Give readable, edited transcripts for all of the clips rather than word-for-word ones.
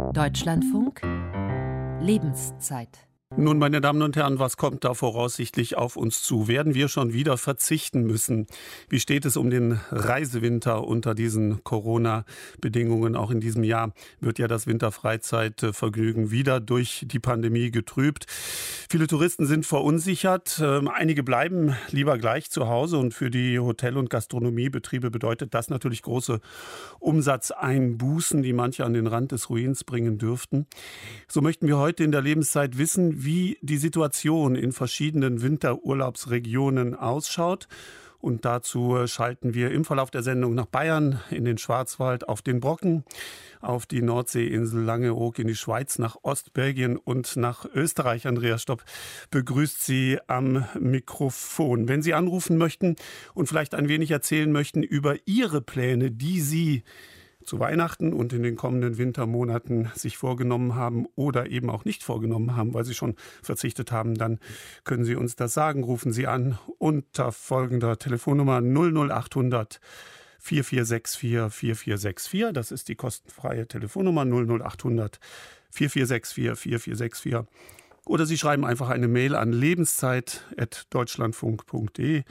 Deutschlandfunk Lebenszeit. Nun, meine Damen und Herren, was kommt da voraussichtlich auf uns zu? Werden wir schon wieder verzichten müssen? Wie steht es um den Reisewinter unter diesen Corona-Bedingungen? Auch in diesem Jahr wird ja das Winterfreizeitvergnügen wieder durch die Pandemie getrübt. Viele Touristen sind verunsichert. Einige bleiben lieber gleich zu Hause. Und für die Hotel- und Gastronomiebetriebe bedeutet das natürlich große Umsatzeinbußen, die manche an den Rand des Ruins bringen dürften. So möchten wir heute in der Lebenszeit wissen, wie die Situation in verschiedenen Winterurlaubsregionen ausschaut. Und dazu schalten wir im Verlauf der Sendung nach Bayern, in den Schwarzwald, auf den Brocken, auf die Nordseeinsel Langeoog, in die Schweiz, nach Ostbelgien und nach Österreich. Andreas Stopp begrüßt Sie am Mikrofon. Wenn Sie anrufen möchten und vielleicht ein wenig erzählen möchten über Ihre Pläne, die Sie zu Weihnachten und in den kommenden Wintermonaten sich vorgenommen haben oder eben auch nicht vorgenommen haben, weil Sie schon verzichtet haben, dann können Sie uns das sagen. Rufen Sie an unter folgender Telefonnummer 00800 4464 4464. Das ist die kostenfreie Telefonnummer 00800 4464 4464. Oder Sie schreiben einfach eine Mail an lebenszeit@deutschlandfunk.de,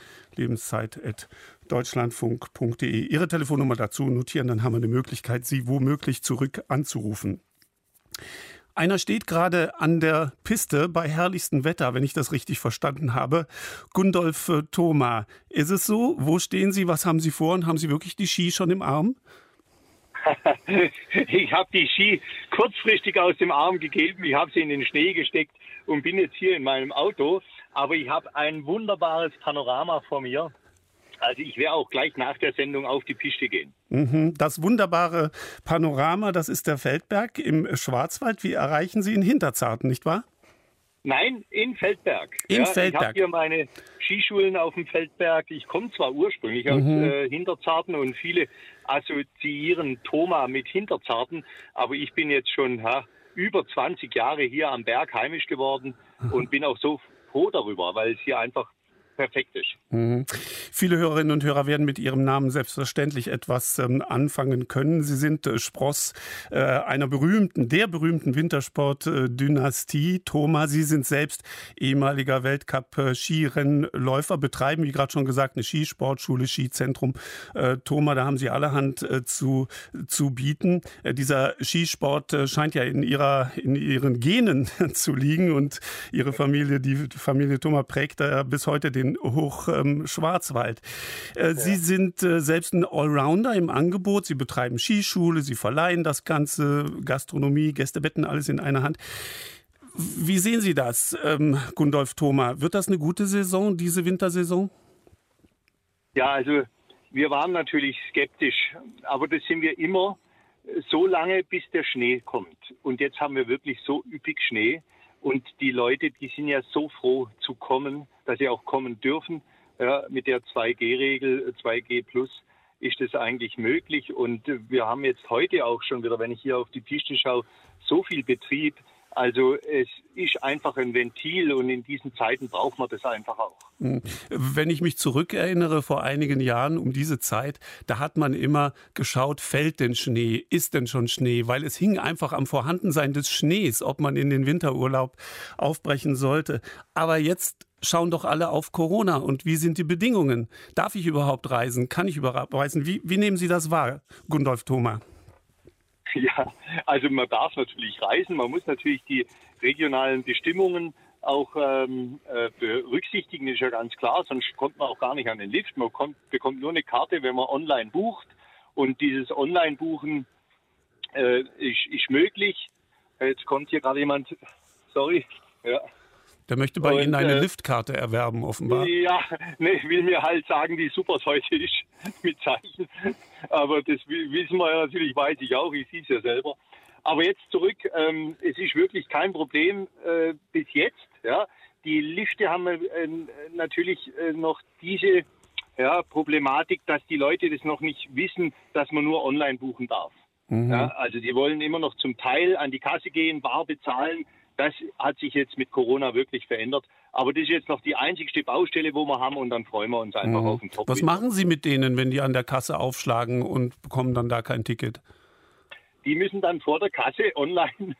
lebenszeit@deutschlandfunk.de. Ihre Telefonnummer dazu notieren, dann haben wir eine Möglichkeit, Sie womöglich zurück anzurufen. Einer steht gerade an der Piste bei herrlichstem Wetter, wenn ich das richtig verstanden habe. Gundolf Thoma, ist es so? Wo stehen Sie? Was haben Sie vor? Und haben Sie wirklich die Ski schon im Arm? Ich habe die Ski kurzfristig aus dem Arm gegeben. Ich habe sie in den Schnee gesteckt und bin jetzt hier in meinem Auto. Aber ich habe ein wunderbares Panorama vor mir. Also ich werde auch gleich nach der Sendung auf die Piste gehen. Das wunderbare Panorama, das ist der Feldberg im Schwarzwald. Wie erreichen Sie in Hinterzarten, nicht wahr? Nein, in Feldberg. Feldberg. Ich habe hier meine Skischulen auf dem Feldberg. Ich komme zwar ursprünglich aus Hinterzarten und viele assoziieren Thoma mit Hinterzarten, aber ich bin jetzt schon über 20 Jahre hier am Berg heimisch geworden und bin auch so froh darüber, weil es hier einfach perfekt ist. Viele Hörerinnen und Hörer werden mit Ihrem Namen selbstverständlich etwas anfangen können. Sie sind Spross der berühmten Wintersport-Dynastie Thoma. Sie sind selbst ehemaliger Weltcup-Skirennläufer, betreiben, wie gerade schon gesagt, eine Skisportschule, Skizentrum Thoma. Da haben Sie allerhand zu bieten. Dieser Skisport scheint ja in Ihren Genen zu liegen und Ihre Familie, die Familie Thoma, prägt bis heute den Hochschwarzwald. Sie sind selbst ein Allrounder im Angebot. Sie betreiben Skischule, Sie verleihen das Ganze, Gastronomie, Gästebetten, alles in einer Hand. Wie sehen Sie das, Gundolf Thoma? Wird das eine gute Saison, diese Wintersaison? Ja, also wir waren natürlich skeptisch, aber das sind wir immer so lange, bis der Schnee kommt. Und jetzt haben wir wirklich so üppig Schnee. Und die Leute, die sind ja so froh zu kommen, dass sie auch kommen dürfen. Ja, mit der 2G-Regel, 2G plus, ist das eigentlich möglich. Und wir haben jetzt heute auch schon wieder, wenn ich hier auf die Piste schaue, so viel Betrieb. Also es ist einfach ein Ventil und in diesen Zeiten braucht man das einfach auch. Wenn ich mich zurückerinnere, vor einigen Jahren um diese Zeit, da hat man immer geschaut, fällt denn Schnee, ist denn schon Schnee? Weil es hing einfach am Vorhandensein des Schnees, ob man in den Winterurlaub aufbrechen sollte. Aber jetzt schauen doch alle auf Corona. Und wie sind die Bedingungen? Darf ich überhaupt reisen? Kann ich überhaupt reisen? Wie nehmen Sie das wahr, Gundolf Thoma? Ja, also man darf natürlich reisen, man muss natürlich die regionalen Bestimmungen auch berücksichtigen, ist ja ganz klar, sonst kommt man auch gar nicht an den Lift. Man bekommt nur eine Karte, wenn man online bucht, und dieses Online-Buchen ist möglich. Jetzt kommt hier gerade jemand, sorry, ja. Der möchte bei Ihnen eine Liftkarte erwerben, offenbar. Ja, will mir halt sagen, wie super es heute ist mit Zeichen. Aber das wissen wir ja natürlich, weiß ich auch, ich sehe es ja selber. Aber jetzt zurück, es ist wirklich kein Problem bis jetzt. Ja. Die Lifte haben natürlich noch diese Problematik, dass die Leute das noch nicht wissen, dass man nur online buchen darf. Ja, also die wollen immer noch zum Teil an die Kasse gehen, bar bezahlen. Das hat sich jetzt mit Corona wirklich verändert. Aber das ist jetzt noch die einzigste Baustelle, wo wir haben, und dann freuen wir uns einfach auf den Top. Was machen Sie mit denen, wenn die an der Kasse aufschlagen und bekommen dann da kein Ticket? die müssen dann vor der Kasse online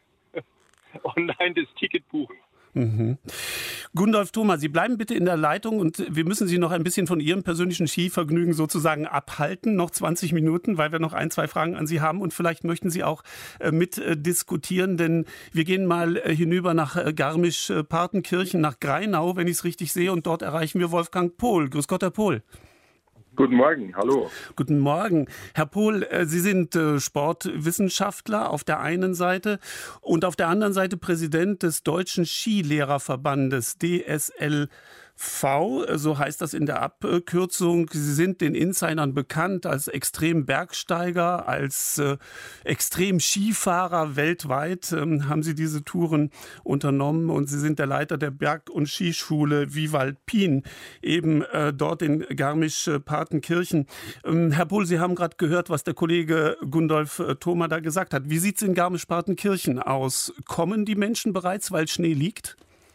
das Ticket buchen. Mhm. Gundolf Thoma, Sie bleiben bitte in der Leitung und wir müssen Sie noch ein bisschen von Ihrem persönlichen Skivergnügen sozusagen abhalten. Noch 20 Minuten, weil wir noch 1, 2 Fragen an Sie haben und vielleicht möchten Sie auch mit diskutieren, denn wir gehen mal hinüber nach Garmisch-Partenkirchen, nach Greinau, wenn ich es richtig sehe, und dort erreichen wir Wolfgang Pohl. Grüß Gott, Herr Pohl. Guten Morgen, hallo. Guten Morgen. Herr Pohl, Sie sind Sportwissenschaftler auf der einen Seite und auf der anderen Seite Präsident des Deutschen Skilehrerverbandes DSLV, so heißt das in der Abkürzung. Sie sind den Insidern bekannt als Extrem-Bergsteiger, als Extrem-Skifahrer weltweit. Haben Sie diese Touren unternommen und Sie sind der Leiter der Berg- und Skischule Vivalpin, eben dort in Garmisch-Partenkirchen. Herr Pohl, Sie haben gerade gehört, was der Kollege Gundolf Thoma da gesagt hat. Wie sieht es in Garmisch-Partenkirchen aus? Kommen die Menschen bereits, weil Schnee liegt?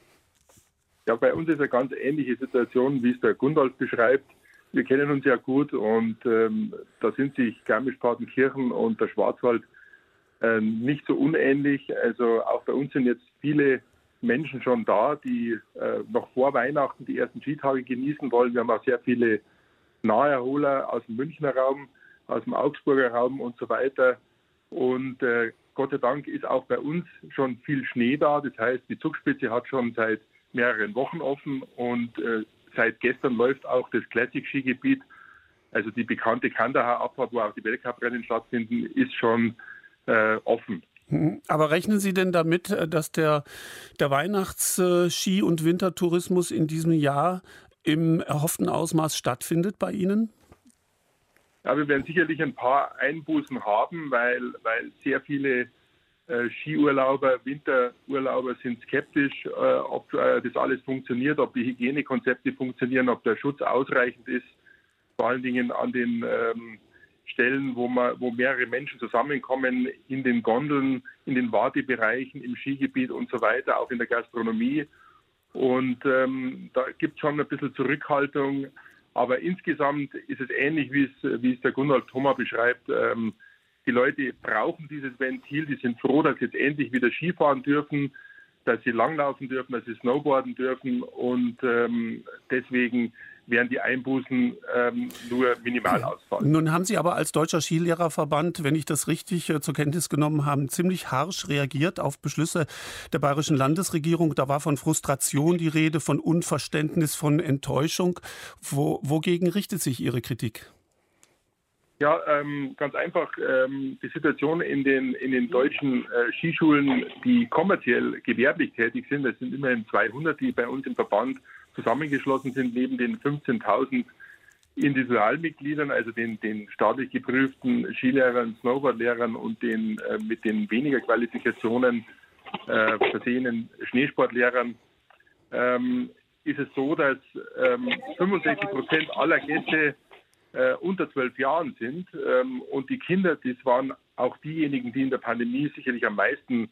Ja, bei uns ist eine ganz ähnliche Situation, wie es der Gundolf beschreibt. Wir kennen uns ja gut und da sind sich Garmisch-Partenkirchen und der Schwarzwald nicht so unähnlich. Also auch bei uns sind jetzt viele Menschen schon da, die noch vor Weihnachten die ersten Skitage genießen wollen. Wir haben auch sehr viele Naherholer aus dem Münchner Raum, aus dem Augsburger Raum und so weiter. Und Gott sei Dank ist auch bei uns schon viel Schnee da. Das heißt, die Zugspitze hat schon seit mehreren Wochen offen und seit gestern läuft auch das Classic-Skigebiet, also die bekannte Kandaher Abfahrt, wo auch die Weltcuprennen stattfinden, ist schon offen. Aber rechnen Sie denn damit, dass der Weihnachts-Ski- und Wintertourismus in diesem Jahr im erhofften Ausmaß stattfindet bei Ihnen? Ja, wir werden sicherlich ein paar Einbußen haben, weil sehr viele Skiurlauber, Winterurlauber sind skeptisch, ob das alles funktioniert, ob die Hygienekonzepte funktionieren, ob der Schutz ausreichend ist. Vor allen Dingen an den Stellen, wo mehrere Menschen zusammenkommen, in den Gondeln, in den Wartebereichen, im Skigebiet und so weiter, auch in der Gastronomie. Und da gibt es schon ein bisschen Zurückhaltung. Aber insgesamt ist es ähnlich, wie es der Gundolf Thoma beschreibt. Die Leute brauchen dieses Ventil, die sind froh, dass sie jetzt endlich wieder Skifahren dürfen, dass sie langlaufen dürfen, dass sie snowboarden dürfen und deswegen werden die Einbußen nur minimal ausfallen. Nun haben Sie aber als Deutscher Skilehrerverband, wenn ich das richtig zur Kenntnis genommen habe, ziemlich harsch reagiert auf Beschlüsse der bayerischen Landesregierung. Da war von Frustration die Rede, von Unverständnis, von Enttäuschung. Wogegen richtet sich Ihre Kritik? Ja, ganz einfach. Die Situation in den deutschen Skischulen, die kommerziell gewerblich tätig sind, das sind immerhin 200, die bei uns im Verband zusammengeschlossen sind, neben den 15.000 Individualmitgliedern, also den staatlich geprüften Skilehrern, Snowboardlehrern und den mit den weniger Qualifikationen versehenen Schneesportlehrern, ist es so, dass 65% aller Gäste unter 12 Jahren sind und die Kinder, das waren auch diejenigen, die in der Pandemie sicherlich am meisten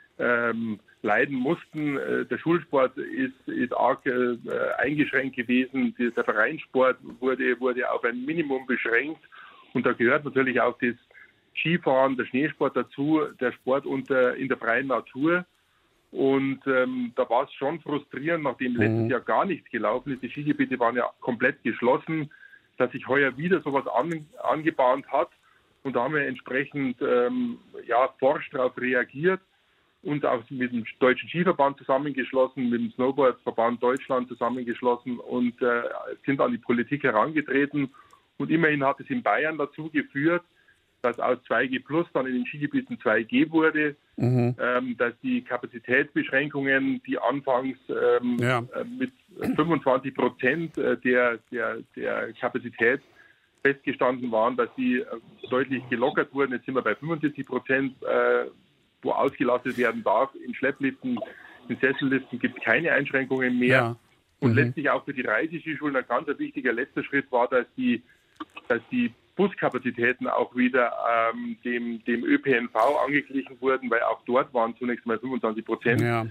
leiden mussten. Der Schulsport ist arg eingeschränkt gewesen. Der Vereinssport wurde auf ein Minimum beschränkt und da gehört natürlich auch das Skifahren, der Schneesport dazu, der Sport in der freien Natur. Und da war es schon frustrierend, nachdem letztes Jahr gar nichts gelaufen ist. Die Skigebiete waren ja komplett geschlossen, dass sich heuer wieder sowas angebahnt hat. Und da haben wir entsprechend forsch darauf reagiert und auch mit dem Deutschen Skiverband zusammengeschlossen, mit dem Snowboardverband Deutschland zusammengeschlossen und sind an die Politik herangetreten. Und immerhin hat es in Bayern dazu geführt, dass aus 2G Plus dann in den Skigebieten 2G wurde, dass die Kapazitätsbeschränkungen, die anfangs mit 25% der Kapazität festgestanden waren, dass die deutlich gelockert wurden. Jetzt sind wir bei 75%, wo ausgelastet werden darf. In Schleppliften, in Sesselliften gibt es keine Einschränkungen mehr. Ja. Und letztlich auch für die Reiseskischulen ein ganz wichtiger letzter Schritt war, dass die Buskapazitäten auch wieder dem ÖPNV angeglichen wurden, weil auch dort waren zunächst mal 25%,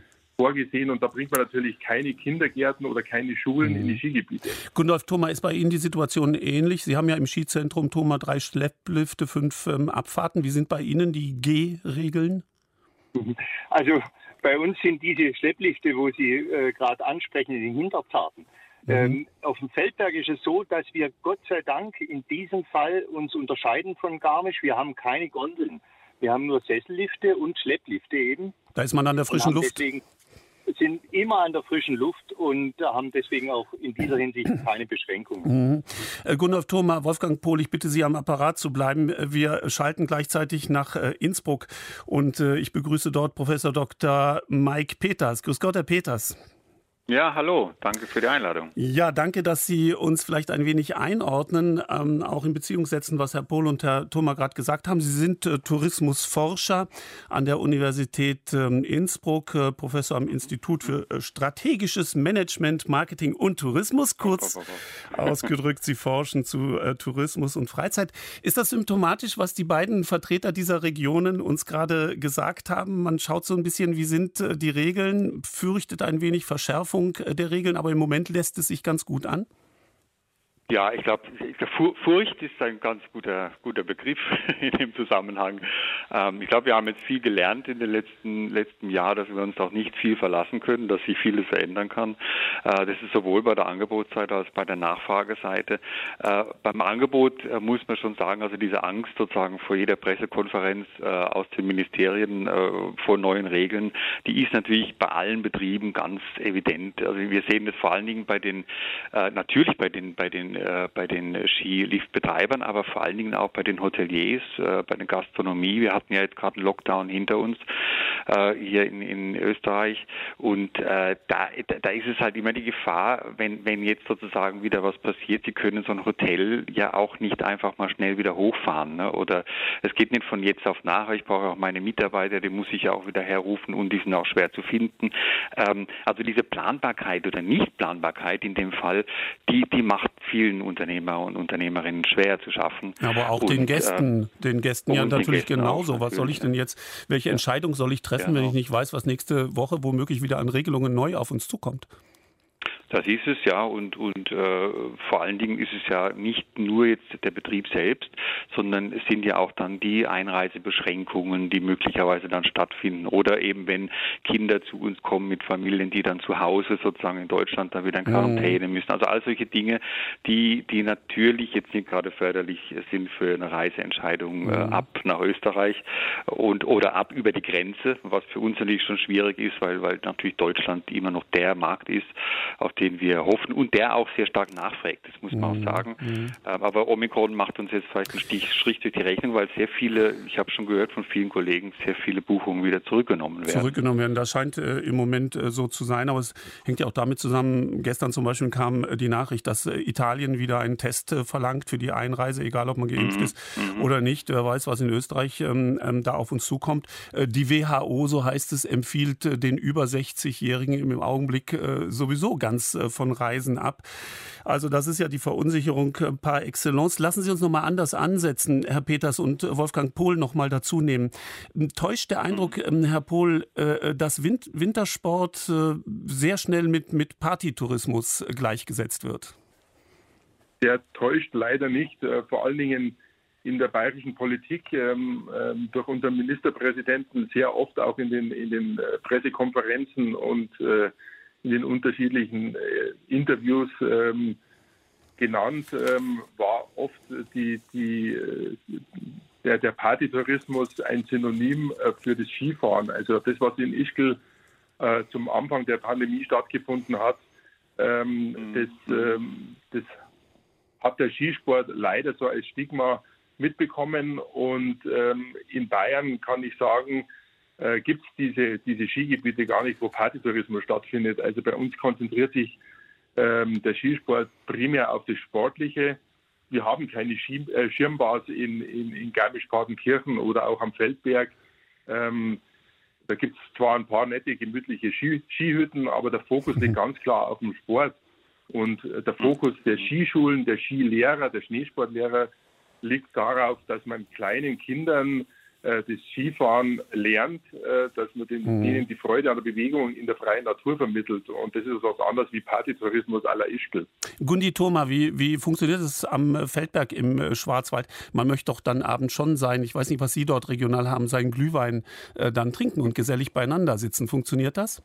vorgesehen und da bringt man natürlich keine Kindergärten oder keine Schulen in die Skigebiete. Gundolf Thoma, ist bei Ihnen die Situation ähnlich? Sie haben ja im Skizentrum Thoma 3 Schlepplifte, 5 Abfahrten. Wie sind bei Ihnen die G-Regeln? Also bei uns sind diese Schlepplifte, wo Sie gerade ansprechen, in den Hinterzarten. Auf dem Feldberg ist es so, dass wir Gott sei Dank in diesem Fall uns unterscheiden von Garmisch. Wir haben keine Gondeln. Wir haben nur Sessellifte und Schlepplifte eben. Da ist man an der frischen Luft. Deswegen sind immer an der frischen Luft und haben deswegen auch in dieser Hinsicht keine Beschränkungen. Gundolf Thoma, Wolfgang Pohl, ich bitte Sie am Apparat zu bleiben. Wir schalten gleichzeitig nach Innsbruck und ich begrüße dort Professor Dr. Mike Peters. Grüß Gott, Herr Peters. Ja, hallo, danke für die Einladung. Ja, danke, dass Sie uns vielleicht ein wenig einordnen, auch in Beziehung setzen, was Herr Pohl und Herr Thoma gerade gesagt haben. Sie sind Tourismusforscher an der Universität Innsbruck, Professor am Institut für strategisches Management, Marketing und Tourismus. Kurz ausgedrückt, Sie forschen zu Tourismus und Freizeit. Ist das symptomatisch, was die beiden Vertreter dieser Regionen uns gerade gesagt haben? Man schaut so ein bisschen, wie sind die Regeln, fürchtet ein wenig Verschärfung der Regeln, aber im Moment lässt es sich ganz gut an? Ja, ich glaube, Furcht ist ein ganz guter Begriff in dem Zusammenhang. Ich glaube, wir haben jetzt viel gelernt in den letzten Jahr, dass wir uns auch nicht viel verlassen können, dass sich vieles verändern kann. Das ist sowohl bei der Angebotsseite als bei der Nachfrageseite. Beim Angebot muss man schon sagen, also diese Angst sozusagen vor jeder Pressekonferenz aus den Ministerien vor neuen Regeln, die ist natürlich bei allen Betrieben ganz evident. Also wir sehen das vor allen Dingen bei den Skiliftbetreibern, aber vor allen Dingen auch bei den Hoteliers, bei der Gastronomie. Wir hatten ja jetzt gerade einen Lockdown hinter uns hier in Österreich und da ist es halt immer die Gefahr, wenn jetzt sozusagen wieder was passiert, Sie können so ein Hotel ja auch nicht einfach mal schnell wieder hochfahren, ne? Oder es geht nicht von jetzt auf nachher. Ich brauche auch meine Mitarbeiter, die muss ich ja auch wieder herrufen und die sind auch schwer zu finden. Also diese Planbarkeit oder Nichtplanbarkeit in dem Fall, die macht vielen Unternehmer und Unternehmerinnen schwer zu schaffen. Aber auch den Gästen ja natürlich genauso. Was soll ich denn jetzt, welche Entscheidung soll ich treffen, wenn ich nicht weiß, was nächste Woche womöglich wieder an Regelungen neu auf uns zukommt? Das ist es ja und vor allen Dingen ist es ja nicht nur jetzt der Betrieb selbst, sondern es sind ja auch dann die Einreisebeschränkungen, die möglicherweise dann stattfinden oder eben wenn Kinder zu uns kommen mit Familien, die dann zu Hause sozusagen in Deutschland dann wieder in Quarantäne müssen. Also all solche Dinge, die natürlich jetzt nicht gerade förderlich sind für eine Reiseentscheidung ab nach Österreich oder ab über die Grenze, was für uns natürlich schon schwierig ist, weil natürlich Deutschland immer noch der Markt ist, auf den wir hoffen und der auch sehr stark nachfragt, das muss man auch sagen. Aber Omikron macht uns jetzt vielleicht einen Strich durch die Rechnung, weil sehr viele, ich habe schon gehört von vielen Kollegen, sehr viele Buchungen wieder zurückgenommen werden. Das scheint im Moment so zu sein, aber es hängt ja auch damit zusammen, gestern zum Beispiel kam die Nachricht, dass Italien wieder einen Test verlangt für die Einreise, egal ob man geimpft ist oder nicht. Wer weiß, was in Österreich da auf uns zukommt. Die WHO, so heißt es, empfiehlt den über 60-Jährigen im Augenblick sowieso ganz von Reisen ab. Also das ist ja die Verunsicherung par excellence. Lassen Sie uns nochmal anders ansetzen, Herr Peters und Wolfgang Pohl nochmal dazu nehmen. Täuscht der Eindruck, Herr Pohl, dass Wintersport sehr schnell mit Partytourismus gleichgesetzt wird? Der täuscht leider nicht, vor allen Dingen in der bayerischen Politik durch unseren Ministerpräsidenten sehr oft auch in den Pressekonferenzen und in den unterschiedlichen Interviews genannt, war oft der Partytourismus ein Synonym für das Skifahren. Also das, was in Ischgl zum Anfang der Pandemie stattgefunden hat, das hat der Skisport leider so als Stigma mitbekommen. Und in Bayern kann ich sagen, gibt es diese Skigebiete gar nicht, wo Partytourismus stattfindet. Also bei uns konzentriert sich der Skisport primär auf das Sportliche. Wir haben keine Schirmbars in Garmisch-Partenkirchen oder auch am Feldberg. Da gibt es zwar ein paar nette, gemütliche Skihütten, aber der Fokus liegt ganz klar auf dem Sport. Und der Fokus der Skischulen, der Skilehrer, der Schneesportlehrer liegt darauf, dass man kleinen Kindern das Skifahren lernt, dass man denen die Freude an der Bewegung in der freien Natur vermittelt. Und das ist was anderes wie Partytourismus à la Ischgl. Gundi Thoma, wie funktioniert es am Feldberg im Schwarzwald? Man möchte doch dann abends schon sein, ich weiß nicht, was Sie dort regional haben, seinen Glühwein dann trinken und gesellig beieinander sitzen. Funktioniert das?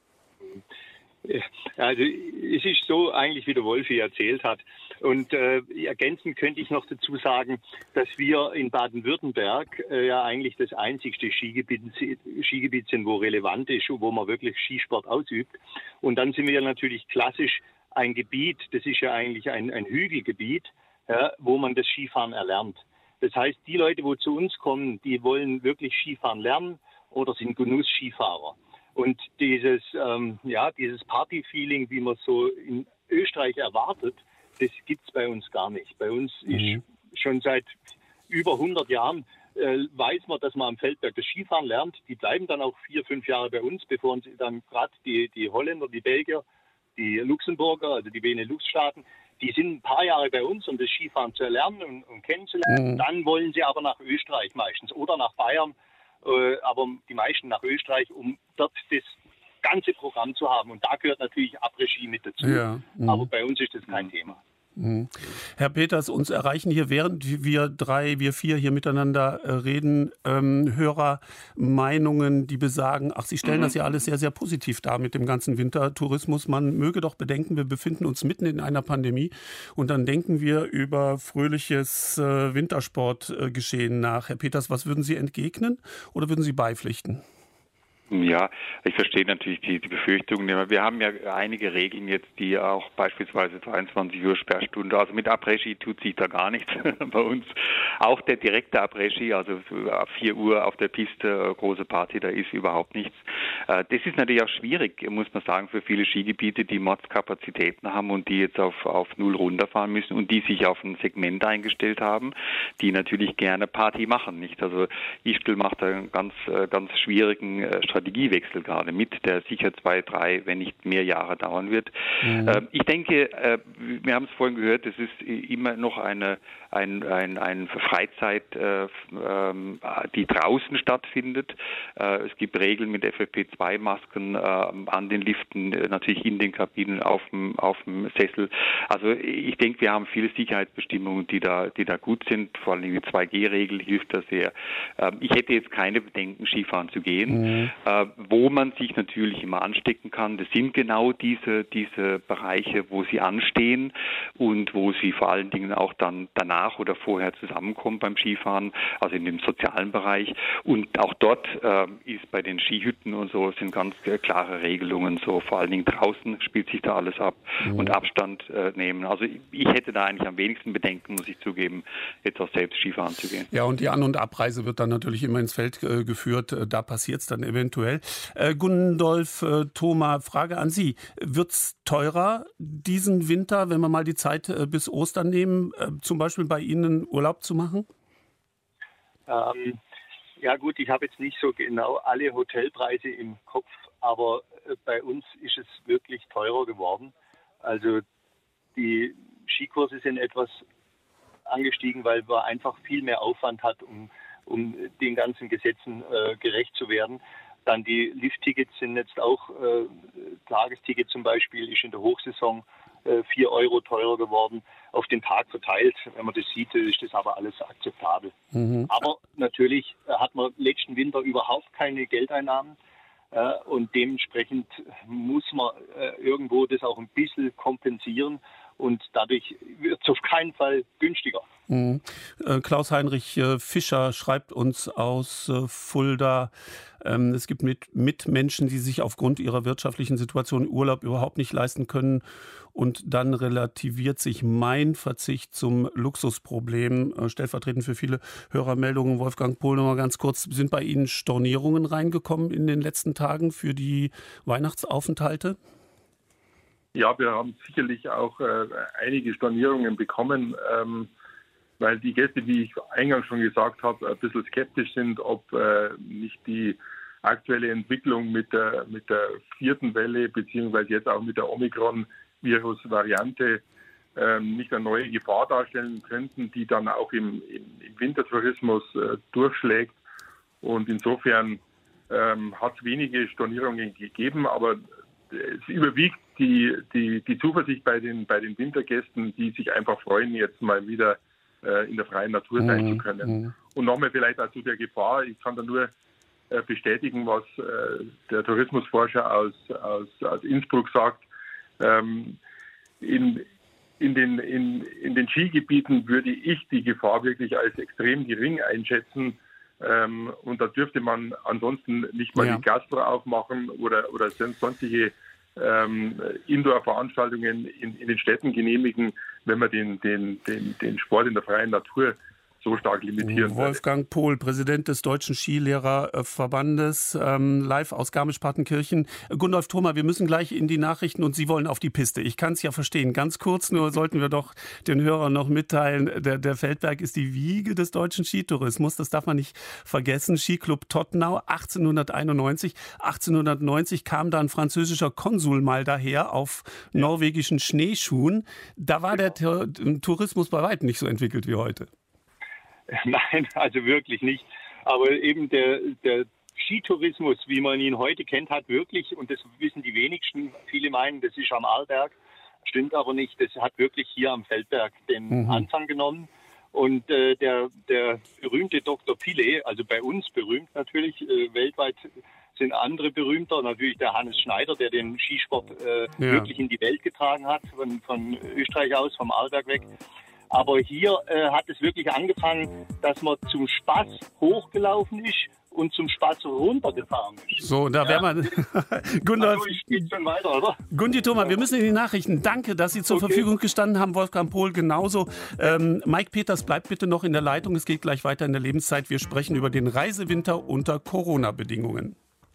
Also es ist so eigentlich, wie der Wolfi erzählt hat. Und ergänzend könnte ich noch dazu sagen, dass wir in Baden-Württemberg ja eigentlich das einzigste Skigebiet sind, wo relevant ist, wo man wirklich Skisport ausübt. Und dann sind wir ja natürlich klassisch ein Gebiet, das ist ja eigentlich ein Hügelgebiet, ja, wo man das Skifahren erlernt. Das heißt, die Leute, die zu uns kommen, die wollen wirklich Skifahren lernen oder sind Genuss-Skifahrer. Und dieses Party-Feeling, wie man so in Österreich erwartet, das gibt es bei uns gar nicht. Bei uns ist schon seit über 100 Jahren, weiß man, dass man am Feldberg das Skifahren lernt. Die bleiben dann auch 4-5 Jahre bei uns, bevor sie dann gerade die Holländer, die Belgier, die Luxemburger, also die Benelux-Staaten, die sind ein paar Jahre bei uns, um das Skifahren zu erlernen und kennenzulernen. Dann wollen sie aber nach Österreich meistens oder nach Bayern, aber die meisten nach Österreich, um dort das ganze Programm zu haben. Und da gehört natürlich Après-Ski mit dazu. Ja. Aber bei uns ist das kein Thema. Herr Peters, uns erreichen hier, während wir vier hier miteinander reden, Hörermeinungen, die besagen, Sie stellen das ja alles sehr, sehr positiv dar mit dem ganzen Wintertourismus. Man möge doch bedenken, wir befinden uns mitten in einer Pandemie und dann denken wir über fröhliches Wintersportgeschehen nach. Herr Peters, was würden Sie entgegnen oder würden Sie beipflichten? Ja, ich verstehe natürlich die Befürchtungen. Wir haben ja einige Regeln jetzt, die auch beispielsweise 22 Uhr Sperrstunde, also mit Après-Ski tut sich da gar nichts bei uns. Auch der direkte Après-Ski, also ab 4 Uhr auf der Piste, große Party, da ist überhaupt nichts. Das ist natürlich auch schwierig, muss man sagen, für viele Skigebiete, die Mordskapazitäten haben und die jetzt auf Null runterfahren müssen und die sich auf ein Segment eingestellt haben, die natürlich gerne Party machen, nicht? Also Ischgl macht einen ganz schwierigen Strategiewechsel gerade mit, der sicher 2, 3, wenn nicht mehr Jahre dauern wird. Ich denke, wir haben es vorhin gehört, es ist immer noch eine Freizeit, die draußen stattfindet. Es gibt Regeln mit FFP2-Masken an den Liften, natürlich in den Kabinen, auf dem Sessel. Also ich denke, wir haben viele Sicherheitsbestimmungen, die da gut sind. Vor allem die 2G-Regel hilft da sehr. Ich hätte jetzt keine Bedenken, Skifahren zu gehen. Wo man sich natürlich immer anstecken kann, das sind genau diese Bereiche, wo sie anstehen und wo sie vor allen Dingen auch dann danach oder vorher zusammenkommen beim Skifahren, also in dem sozialen Bereich. Und auch dort ist bei den Skihütten und so sind ganz klare Regelungen, so vor allen Dingen draußen spielt sich da alles ab und Abstand nehmen. Also ich hätte da eigentlich am wenigsten Bedenken, muss ich zugeben, jetzt auch selbst Skifahren zu gehen. Ja, und die An- und Abreise wird dann natürlich immer ins Feld geführt. Da passiert es dann eventuell. Gundolf Thoma, Frage an Sie. Wird es teurer diesen Winter, wenn wir mal die Zeit bis Ostern nehmen, zum Beispiel bei Ihnen Urlaub zu machen? Ja gut, ich habe jetzt nicht so genau alle Hotelpreise im Kopf, aber bei uns ist es wirklich teurer geworden. Also die Skikurse sind etwas angestiegen, weil man einfach viel mehr Aufwand hat, um den ganzen Gesetzen gerecht zu werden. Dann die Lifttickets sind jetzt auch, Tagesticket zum Beispiel ist in der Hochsaison 4 Euro teurer geworden, auf den Tag verteilt. Wenn man das sieht, ist das aber alles akzeptabel. Aber natürlich hat man letzten Winter überhaupt keine Geldeinnahmen und dementsprechend muss man irgendwo das auch ein bisschen kompensieren und dadurch wird es auf keinen Fall günstiger. Klaus-Heinrich Fischer schreibt uns aus Fulda, es gibt Mitmenschen, die sich aufgrund ihrer wirtschaftlichen Situation Urlaub überhaupt nicht leisten können und dann relativiert sich mein Verzicht zum Luxusproblem. Stellvertretend für viele Hörermeldungen, Wolfgang Pohl, noch mal ganz kurz, sind bei Ihnen Stornierungen reingekommen in den letzten Tagen für die Weihnachtsaufenthalte? Ja, wir haben sicherlich auch einige Stornierungen bekommen, weil die Gäste, wie ich eingangs schon gesagt habe, ein bisschen skeptisch sind, ob nicht die aktuelle Entwicklung mit der 4. Welle beziehungsweise jetzt auch mit der Omikron-Virus-Variante nicht eine neue Gefahr darstellen könnten, die dann auch im Wintertourismus durchschlägt. Und insofern hat es wenige Stornierungen gegeben, aber es überwiegt die Zuversicht bei den Wintergästen, die sich einfach freuen, jetzt mal wieder in der freien Natur sein zu können. Und nochmal vielleicht auch zu der Gefahr, ich kann da nur bestätigen, was der Tourismusforscher aus Innsbruck sagt. In den Skigebieten würde ich die Gefahr wirklich als extrem gering einschätzen. Und da dürfte man ansonsten nicht mal die Gastro aufmachen oder sonstige Indoor-Veranstaltungen in den Städten genehmigen, wenn man den Sport in der freien Natur so stark limitieren. Wolfgang Pohl, Präsident des Deutschen Skilehrerverbandes, live aus Garmisch-Partenkirchen. Gundolf Thoma, wir müssen gleich in die Nachrichten und Sie wollen auf die Piste. Ich kann es ja verstehen. Ganz kurz nur sollten wir doch den Hörern noch mitteilen, der Feldberg ist die Wiege des deutschen Skitourismus. Das darf man nicht vergessen. Skiclub Tottenau 1891. 1890 kam da ein französischer Konsul mal daher auf norwegischen Schneeschuhen. Da war der Tourismus bei weitem nicht so entwickelt wie heute. Nein, also wirklich nicht. Aber eben der Skitourismus, wie man ihn heute kennt, hat wirklich, und das wissen die wenigsten, viele meinen, das ist am Arlberg, stimmt aber nicht, das hat wirklich hier am Feldberg den Anfang genommen. Und der berühmte Dr. Pille, also bei uns berühmt natürlich, weltweit sind andere berühmter, natürlich der Hannes Schneider, der den Skisport wirklich in die Welt getragen hat, von Österreich aus, vom Arlberg weg. Aber hier hat es wirklich angefangen, dass man zum Spaß hochgelaufen ist und zum Spaß runtergefahren ist. So, da wäre man... Gundolf, geht schon weiter, oder? Gundi Thoma, wir müssen in die Nachrichten. Danke, dass Sie zur Verfügung gestanden haben. Wolfgang Pohl genauso. Mike Peters bleibt bitte noch in der Leitung. Es geht gleich weiter in der Lebenszeit. Wir sprechen über den Reisewinter unter Corona-Bedingungen.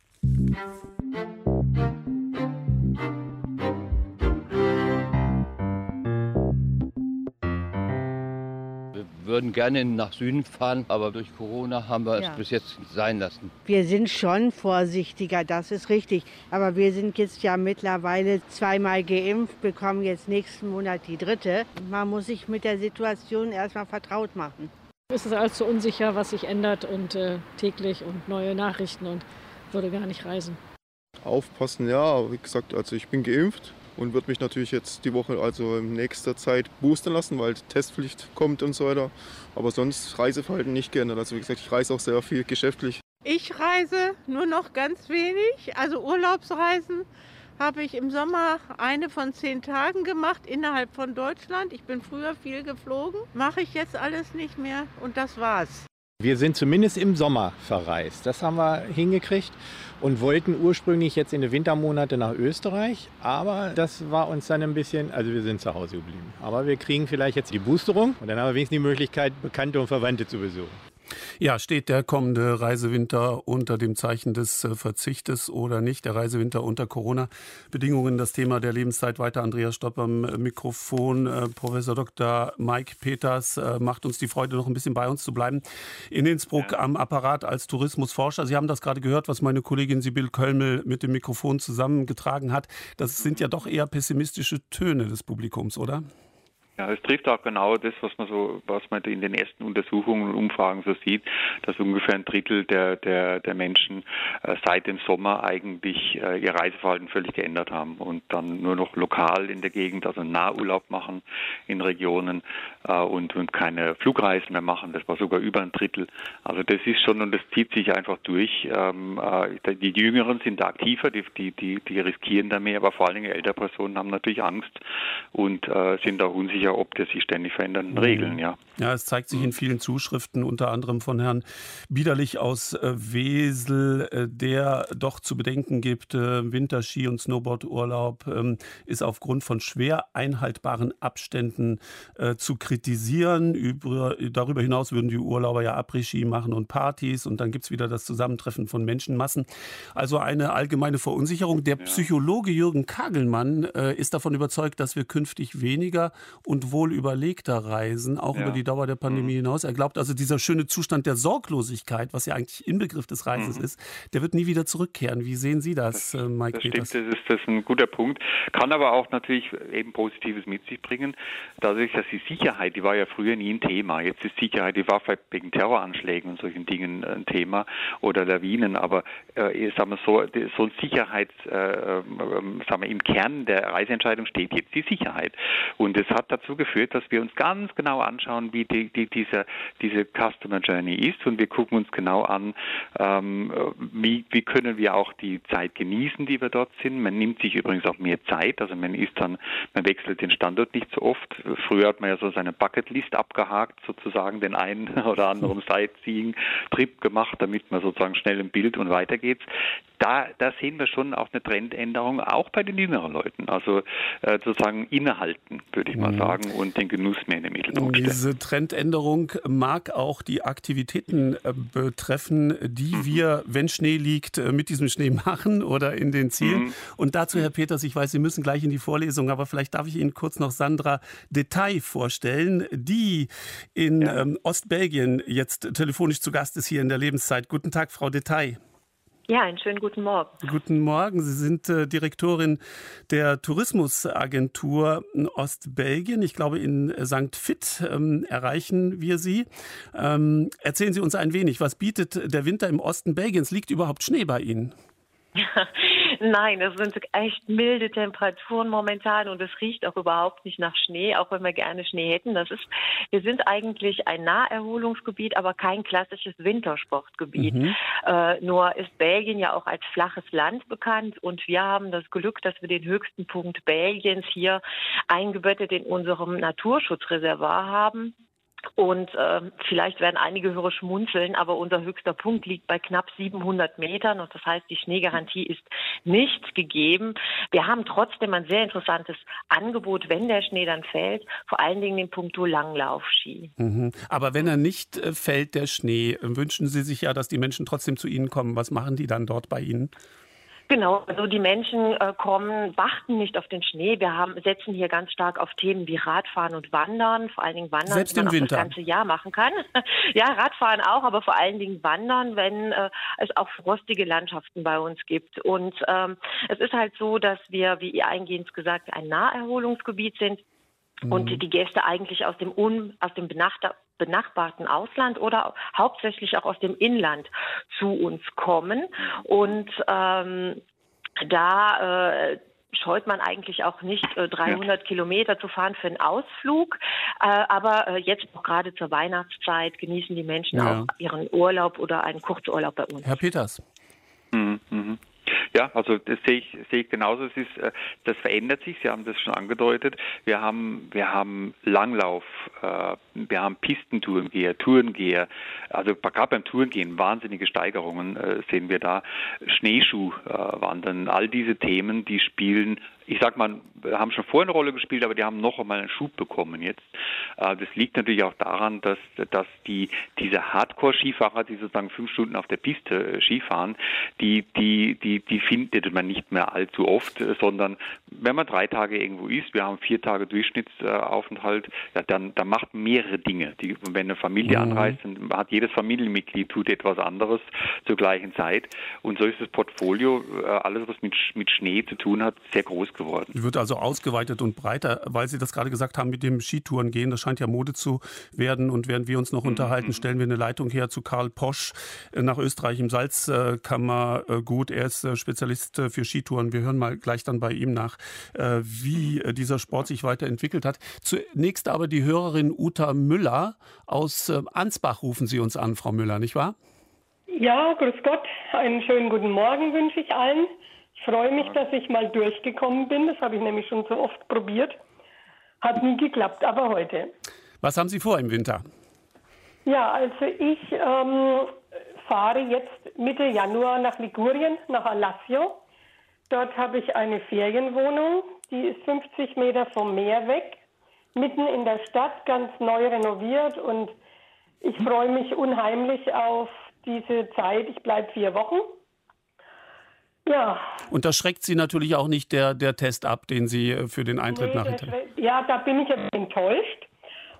Wir würden gerne nach Süden fahren, aber durch Corona haben wir es bis jetzt sein lassen. Wir sind schon vorsichtiger, das ist richtig. Aber wir sind jetzt ja mittlerweile 2-mal geimpft, bekommen jetzt nächsten Monat die 3. Man muss sich mit der Situation erstmal vertraut machen. Es ist alles so unsicher, was sich ändert und täglich und neue Nachrichten und würde gar nicht reisen. Aufpassen, ja, wie gesagt, also ich bin geimpft. Und wird mich natürlich jetzt die Woche, also in nächster Zeit, boostern lassen, weil Testpflicht kommt und so weiter. Aber sonst Reiseverhalten nicht geändert. Also wie gesagt, ich reise auch sehr viel geschäftlich. Ich reise nur noch ganz wenig. Also Urlaubsreisen habe ich im Sommer eine von 10 Tagen gemacht innerhalb von Deutschland. Ich bin früher viel geflogen. Mache ich jetzt alles nicht mehr und das war's. Wir sind zumindest im Sommer verreist. Das haben wir hingekriegt und wollten ursprünglich jetzt in den Wintermonate nach Österreich. Aber das war uns dann ein bisschen, also wir sind zu Hause geblieben. Aber wir kriegen vielleicht jetzt die Boosterung und dann haben wir wenigstens die Möglichkeit, Bekannte und Verwandte zu besuchen. Ja, steht der kommende Reisewinter unter dem Zeichen des Verzichtes oder nicht? Der Reisewinter unter Corona-Bedingungen, das Thema der Lebenszeit. Weiter Andreas Stopp am Mikrofon. Professor Dr. Mike Peters macht uns die Freude, noch ein bisschen bei uns zu bleiben. In Innsbruck am Apparat als Tourismusforscher. Sie haben das gerade gehört, was meine Kollegin Sibylle Kölmel mit dem Mikrofon zusammengetragen hat. Das sind ja doch eher pessimistische Töne des Publikums, oder? Ja, es trifft auch genau das, was man in den ersten Untersuchungen und Umfragen so sieht, dass ungefähr ein Drittel der Menschen seit dem Sommer eigentlich ihr Reiseverhalten völlig geändert haben und dann nur noch lokal in der Gegend, also Nahurlaub machen in Regionen und keine Flugreisen mehr machen. Das war sogar über ein Drittel. Also das ist schon, und das zieht sich einfach durch. Die Jüngeren sind da aktiver, die riskieren da mehr, aber vor allen Dingen ältere Personen haben natürlich Angst und sind auch unsicher, ob der sich ständig verändernden Regeln, ja. Ja, es zeigt sich in vielen Zuschriften, unter anderem von Herrn Biederlich aus Wesel, der doch zu bedenken gibt, Winterski- und Snowboardurlaub ist aufgrund von schwer einhaltbaren Abständen zu kritisieren. Darüber hinaus würden die Urlauber ja Après-Ski machen und Partys und dann gibt es wieder das Zusammentreffen von Menschenmassen. Also eine allgemeine Verunsicherung. Der Psychologe Jürgen Kagelmann ist davon überzeugt, dass wir künftig weniger und wohl überlegter reisen, auch über die die Dauer der Pandemie hinaus. Er glaubt also, dieser schöne Zustand der Sorglosigkeit, was ja eigentlich Inbegriff des Reises ist, der wird nie wieder zurückkehren. Wie sehen Sie das, Mike Peters? Stimmt, das ist ein guter Punkt. Kann aber auch natürlich eben Positives mit sich bringen. Dadurch, dass die Sicherheit, die war ja früher nie ein Thema. Jetzt ist Sicherheit, die war vielleicht wegen Terroranschlägen und solchen Dingen ein Thema oder Lawinen. Aber sagen wir so ein Sicherheits, sagen wir, im Kern der Reiseentscheidung steht jetzt die Sicherheit. Und es hat dazu geführt, dass wir uns ganz genau anschauen, wie diese Customer Journey ist. Und wir gucken uns genau an, wie können wir auch die Zeit genießen, die wir dort sind. Man nimmt sich übrigens auch mehr Zeit. Also man wechselt den Standort nicht so oft. Früher hat man ja so seine Bucketlist abgehakt, sozusagen den einen oder anderen Sightseeing-Trip gemacht, damit man sozusagen schnell im Bild und weiter geht's. Da sehen wir schon auch eine Trendänderung, auch bei den jüngeren Leuten. Also sozusagen innehalten, würde ich mal sagen, und den Genuss mehr in den Mittelpunkt stellen. Diese Trendänderung mag auch die Aktivitäten betreffen, die wir, wenn Schnee liegt, mit diesem Schnee machen oder in den Zielen. Und dazu, Herr Peters, ich weiß, Sie müssen gleich in die Vorlesung, aber vielleicht darf ich Ihnen kurz noch Sandra Detail vorstellen, die in Ostbelgien jetzt telefonisch zu Gast ist hier in der Lebenszeit. Guten Tag, Frau Detail. Ja, einen schönen guten Morgen. Guten Morgen. Sie sind Direktorin der Tourismusagentur Ostbelgien. Ich glaube, in St. Vith erreichen wir Sie. Erzählen Sie uns ein wenig, was bietet der Winter im Osten Belgiens? Liegt überhaupt Schnee bei Ihnen? Nein, es sind echt milde Temperaturen momentan und es riecht auch überhaupt nicht nach Schnee, auch wenn wir gerne Schnee hätten. Wir sind eigentlich ein Naherholungsgebiet, aber kein klassisches Wintersportgebiet. Nur ist Belgien ja auch als flaches Land bekannt und wir haben das Glück, dass wir den höchsten Punkt Belgiens hier eingebettet in unserem Naturschutzreservat haben. Und vielleicht werden einige Hörer schmunzeln, aber unser höchster Punkt liegt bei knapp 700 Metern und das heißt, die Schneegarantie ist nicht gegeben. Wir haben trotzdem ein sehr interessantes Angebot, wenn der Schnee dann fällt, vor allen Dingen den Punkto Langlaufski. Aber wenn er nicht fällt, der Schnee, wünschen Sie sich ja, dass die Menschen trotzdem zu Ihnen kommen. Was machen die dann dort bei Ihnen? Genau, also die Menschen warten nicht auf den Schnee. Wir setzen hier ganz stark auf Themen wie Radfahren und Wandern, vor allen Dingen Wandern, selbst die man im Winter auch das ganze Jahr machen kann. Ja, Radfahren auch, aber vor allen Dingen Wandern, wenn es auch frostige Landschaften bei uns gibt. Und es ist halt so, dass wir, wie ihr eingehend gesagt, ein Naherholungsgebiet sind. Und die Gäste eigentlich aus dem benachbarten Ausland oder hauptsächlich auch aus dem Inland zu uns kommen. Und da scheut man eigentlich auch nicht, 300 Kilometer zu fahren für einen Ausflug. Aber jetzt auch gerade zur Weihnachtszeit genießen die Menschen auch ihren Urlaub oder einen Kurzurlaub bei uns. Herr Peters. Ja, also das sehe ich genauso. Das verändert sich. Sie haben das schon angedeutet. Wir haben Langlauf, wir haben Tourengeher. Also gerade beim Tourengehen wahnsinnige Steigerungen sehen wir da. Schneeschuhwandern, all diese Themen, die spielen. Ich sag mal, haben schon vorher eine Rolle gespielt, aber die haben noch einmal einen Schub bekommen jetzt. Das liegt natürlich auch daran, dass diese Hardcore-Skifahrer, die sozusagen 5 Stunden auf der Piste Skifahren, die findet man nicht mehr allzu oft, sondern wenn man 3 Tage irgendwo ist, wir haben 4 Tage Durchschnittsaufenthalt, ja, dann macht mehrere Dinge. Wenn eine Familie anreist, dann hat jedes Familienmitglied tut etwas anderes zur gleichen Zeit. Und so ist das Portfolio, alles was mit Schnee zu tun hat, sehr groß geworden. Wird also ausgeweitet und breiter, weil Sie das gerade gesagt haben mit dem Skitourengehen. Das scheint ja Mode zu werden. Und während wir uns noch unterhalten, stellen wir eine Leitung her zu Karl Posch nach Österreich im Salzkammergut. Er ist Spezialist für Skitouren. Wir hören mal gleich dann bei ihm nach, wie dieser Sport sich weiterentwickelt hat. Zunächst aber die Hörerin Uta Müller aus Ansbach rufen Sie uns an, Frau Müller, nicht wahr? Ja, grüß Gott. Einen schönen guten Morgen wünsche ich allen. Ich freue mich, dass ich mal durchgekommen bin. Das habe ich nämlich schon so oft probiert. Hat nie geklappt, aber heute. Was haben Sie vor im Winter? Ja, also ich fahre jetzt Mitte Januar nach Ligurien, nach Alassio. Dort habe ich eine Ferienwohnung, die ist 50 Meter vom Meer weg, mitten in der Stadt, ganz neu renoviert. Und ich freue mich unheimlich auf diese Zeit. Ich bleibe 4 Wochen. Ja. Und da schreckt Sie natürlich auch nicht der Test ab, den Sie für den Eintritt nach Italien. Ja, da bin ich aber enttäuscht.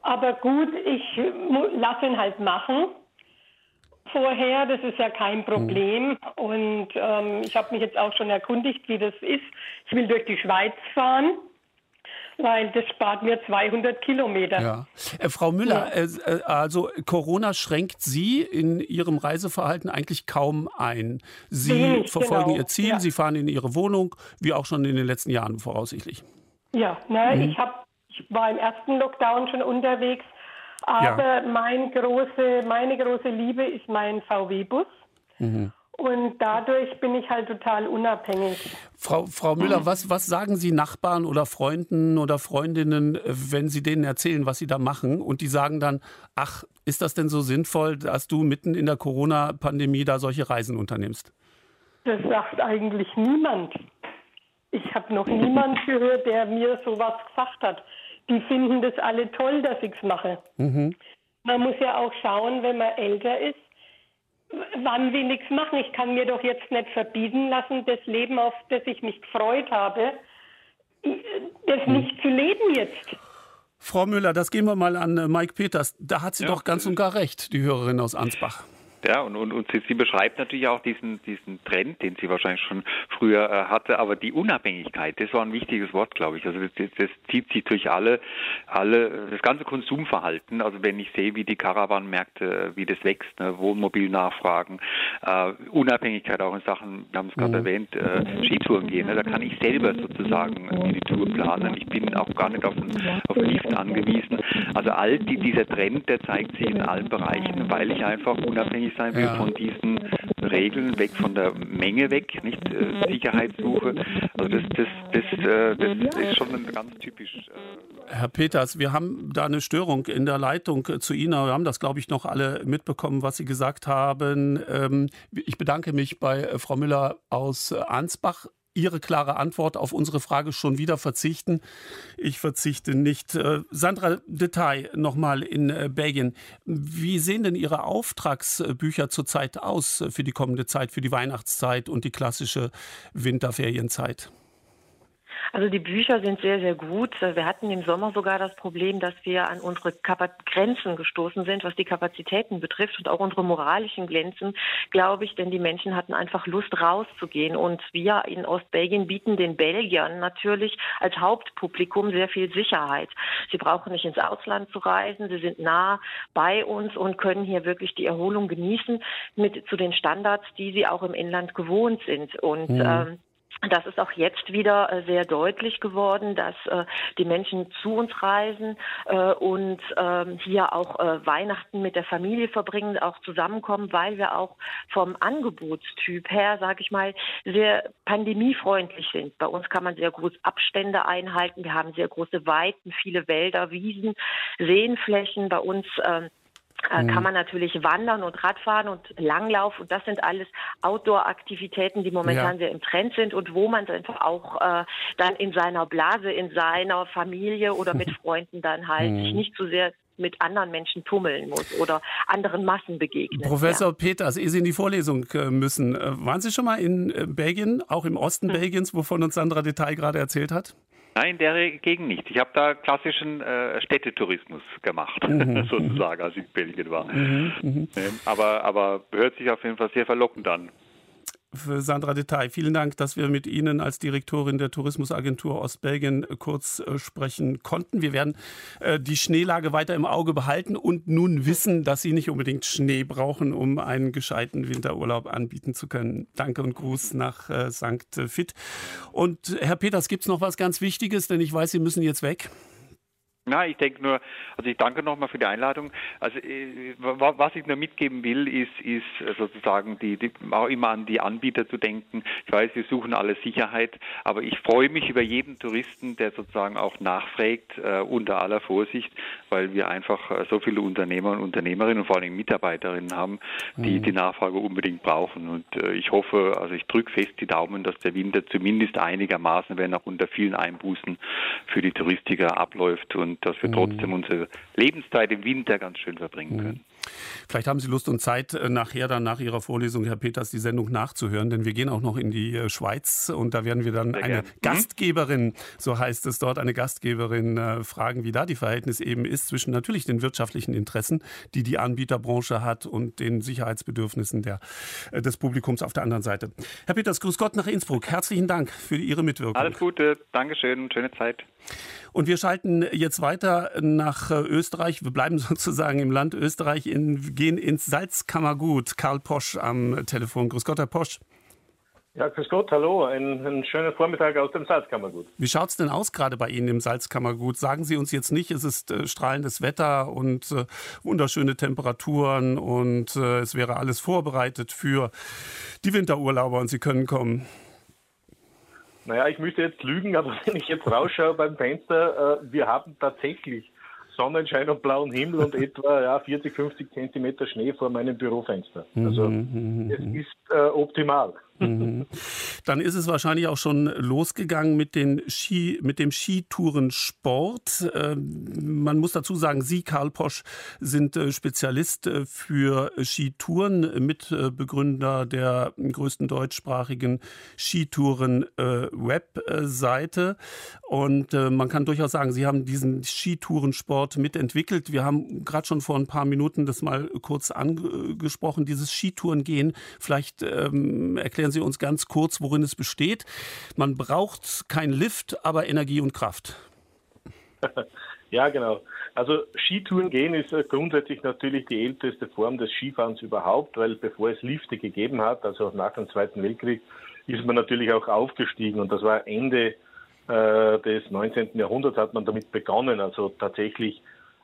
Aber gut, ich lasse ihn halt machen. Vorher, das ist ja kein Problem. Und ich habe mich jetzt auch schon erkundigt, wie das ist. Ich will durch die Schweiz fahren, weil das spart mir 200 Kilometer. Ja. Frau Müller, also Corona schränkt Sie in Ihrem Reiseverhalten eigentlich kaum ein. Sie verfolgen Ihr Ziel, Sie fahren in Ihre Wohnung, wie auch schon in den letzten Jahren voraussichtlich. Ja, ich war im ersten Lockdown schon unterwegs. Aber meine große Liebe ist mein VW-Bus. Und dadurch bin ich halt total unabhängig. Frau Müller, was sagen Sie Nachbarn oder Freunden oder Freundinnen, wenn Sie denen erzählen, was Sie da machen? Und die sagen dann, ach, ist das denn so sinnvoll, dass du mitten in der Corona-Pandemie da solche Reisen unternimmst? Das sagt eigentlich niemand. Ich habe noch niemand gehört, der mir sowas gesagt hat. Die finden das alle toll, dass ich es mache. Man muss ja auch schauen, wenn man älter ist, wann will ich es machen? Ich kann mir doch jetzt nicht verbieten lassen, das Leben, auf das ich mich gefreut habe, das nicht zu leben jetzt. Frau Müller, das gehen wir mal an Mike Peters. Da hat sie doch ganz und gar recht, die Hörerin aus Ansbach. Ja, und sie beschreibt natürlich auch diesen Trend, den sie wahrscheinlich schon früher hatte, aber die Unabhängigkeit, das war ein wichtiges Wort, glaube ich. Also das zieht sich durch alle, das ganze Konsumverhalten. Also wenn ich sehe, wie die Caravan-Märkte, wie das wächst, ne, Wohnmobilnachfragen, Unabhängigkeit auch in Sachen, wir haben es gerade erwähnt, Skitouren gehen, ne, da kann ich selber sozusagen die Tour planen. Ich bin auch gar nicht auf den Lift angewiesen. Also dieser Trend, der zeigt sich in allen Bereichen, weil ich einfach unabhängig sein will von diesen Regeln, weg von der Menge weg, nicht Sicherheitssuche. Also das ist schon ganz typisch. Herr Peters, wir haben da eine Störung in der Leitung zu Ihnen. Wir haben das, glaube ich, noch alle mitbekommen, was Sie gesagt haben. Ich bedanke mich bei Frau Müller aus Ansbach. Ihre klare Antwort auf unsere Frage schon wieder verzichten. Ich verzichte nicht. Sandra Detail nochmal in Belgien. Wie sehen denn Ihre Auftragsbücher zurzeit aus für die kommende Zeit, für die Weihnachtszeit und die klassische Winterferienzeit? Also die Bücher sind sehr, sehr gut. Wir hatten im Sommer sogar das Problem, dass wir an unsere Grenzen gestoßen sind, was die Kapazitäten betrifft und auch unsere moralischen Grenzen, glaube ich, denn die Menschen hatten einfach Lust rauszugehen. Und wir in Ostbelgien bieten den Belgiern natürlich als Hauptpublikum sehr viel Sicherheit. Sie brauchen nicht ins Ausland zu reisen, sie sind nah bei uns und können hier wirklich die Erholung genießen zu den Standards, die sie auch im Inland gewohnt sind. Und das ist auch jetzt wieder sehr deutlich geworden, dass die Menschen zu uns reisen und hier auch Weihnachten mit der Familie verbringen, auch zusammenkommen, weil wir auch vom Angebotstyp her, sage ich mal, sehr pandemiefreundlich sind. Bei uns kann man sehr gut Abstände einhalten. Wir haben sehr große Weiten, viele Wälder, Wiesen, Seenflächen. Bei uns kann man natürlich wandern und Radfahren und Langlauf und das sind alles Outdoor-Aktivitäten, die momentan sehr im Trend sind und wo man einfach auch dann in seiner Blase, in seiner Familie oder mit Freunden dann halt sich nicht so sehr mit anderen Menschen tummeln muss oder anderen Massen begegnen. Professor Peters, ehe Sie in die Vorlesung müssen, waren Sie schon mal in Belgien, auch im Osten Belgiens, wovon uns Sandra Detail gerade erzählt hat? Nein, dagegen nicht. Ich habe da klassischen Städtetourismus gemacht, sozusagen, als ich in Belgien war. Aber hört sich auf jeden Fall sehr verlockend an. Für Sandra Detail, vielen Dank, dass wir mit Ihnen als Direktorin der Tourismusagentur Ostbelgien kurz sprechen konnten. Wir werden die Schneelage weiter im Auge behalten und nun wissen, dass Sie nicht unbedingt Schnee brauchen, um einen gescheiten Winterurlaub anbieten zu können. Danke und Gruß nach St. Vith. Und Herr Peters, gibt es noch was ganz Wichtiges, denn ich weiß, Sie müssen jetzt weg. Na, ich denke nur, also ich danke nochmal für die Einladung. Also was ich nur mitgeben will, ist sozusagen auch immer an die Anbieter zu denken. Ich weiß, wir suchen alle Sicherheit, aber ich freue mich über jeden Touristen, der sozusagen auch nachfragt, unter aller Vorsicht, weil wir einfach so viele Unternehmer und Unternehmerinnen und vor allem Mitarbeiterinnen haben, die die Nachfrage unbedingt brauchen. Und ich hoffe, also ich drücke fest die Daumen, dass der Winter zumindest einigermaßen, wenn auch unter vielen Einbußen für die Touristiker abläuft und dass wir trotzdem unsere Lebenszeit im Winter ganz schön verbringen können. Vielleicht haben Sie Lust und Zeit, nachher dann nach Ihrer Vorlesung, Herr Peters, die Sendung nachzuhören, denn wir gehen auch noch in die Schweiz und da werden wir dann eine Gastgeberin, so heißt es dort, eine Gastgeberin fragen, wie da die Verhältnis eben ist zwischen natürlich den wirtschaftlichen Interessen, die die Anbieterbranche hat und den Sicherheitsbedürfnissen des Publikums auf der anderen Seite. Herr Peters, grüß Gott nach Innsbruck. Herzlichen Dank für Ihre Mitwirkung. Alles Gute, Dankeschön, schöne Zeit. Und wir schalten jetzt weiter nach Österreich. Wir bleiben sozusagen im Land Österreich, gehen ins Salzkammergut. Karl Posch am Telefon. Grüß Gott, Herr Posch. Ja, grüß Gott, hallo. Einen schönen Vormittag aus dem Salzkammergut. Wie schaut es denn aus gerade bei Ihnen im Salzkammergut? Sagen Sie uns jetzt nicht, es ist strahlendes Wetter und wunderschöne Temperaturen und es wäre alles vorbereitet für die Winterurlauber und Sie können kommen. Naja, ich müsste jetzt lügen, aber wenn ich jetzt rausschaue beim Fenster, wir haben tatsächlich Sonnenschein und blauen Himmel und etwa 40, 50 Zentimeter Schnee vor meinem Bürofenster. Also es ist optimal. Dann ist es wahrscheinlich auch schon losgegangen mit dem Skitourensport. Man muss dazu sagen, Sie, Karl Posch, sind Spezialist für Skitouren, Mitbegründer der größten deutschsprachigen Skitouren-Webseite. Und man kann durchaus sagen, Sie haben diesen Skitourensport mitentwickelt. Wir haben gerade schon vor ein paar Minuten das mal kurz angesprochen, dieses Skitourengehen. Vielleicht erklären Sie uns ganz kurz, worin es besteht. Man braucht kein Lift, aber Energie und Kraft. Ja, genau. Also Skitouren gehen ist grundsätzlich natürlich die älteste Form des Skifahrens überhaupt, weil bevor es Lifte gegeben hat, also nach dem Zweiten Weltkrieg, ist man natürlich auch aufgestiegen und das war Ende des 19. Jahrhunderts hat man damit begonnen, also tatsächlich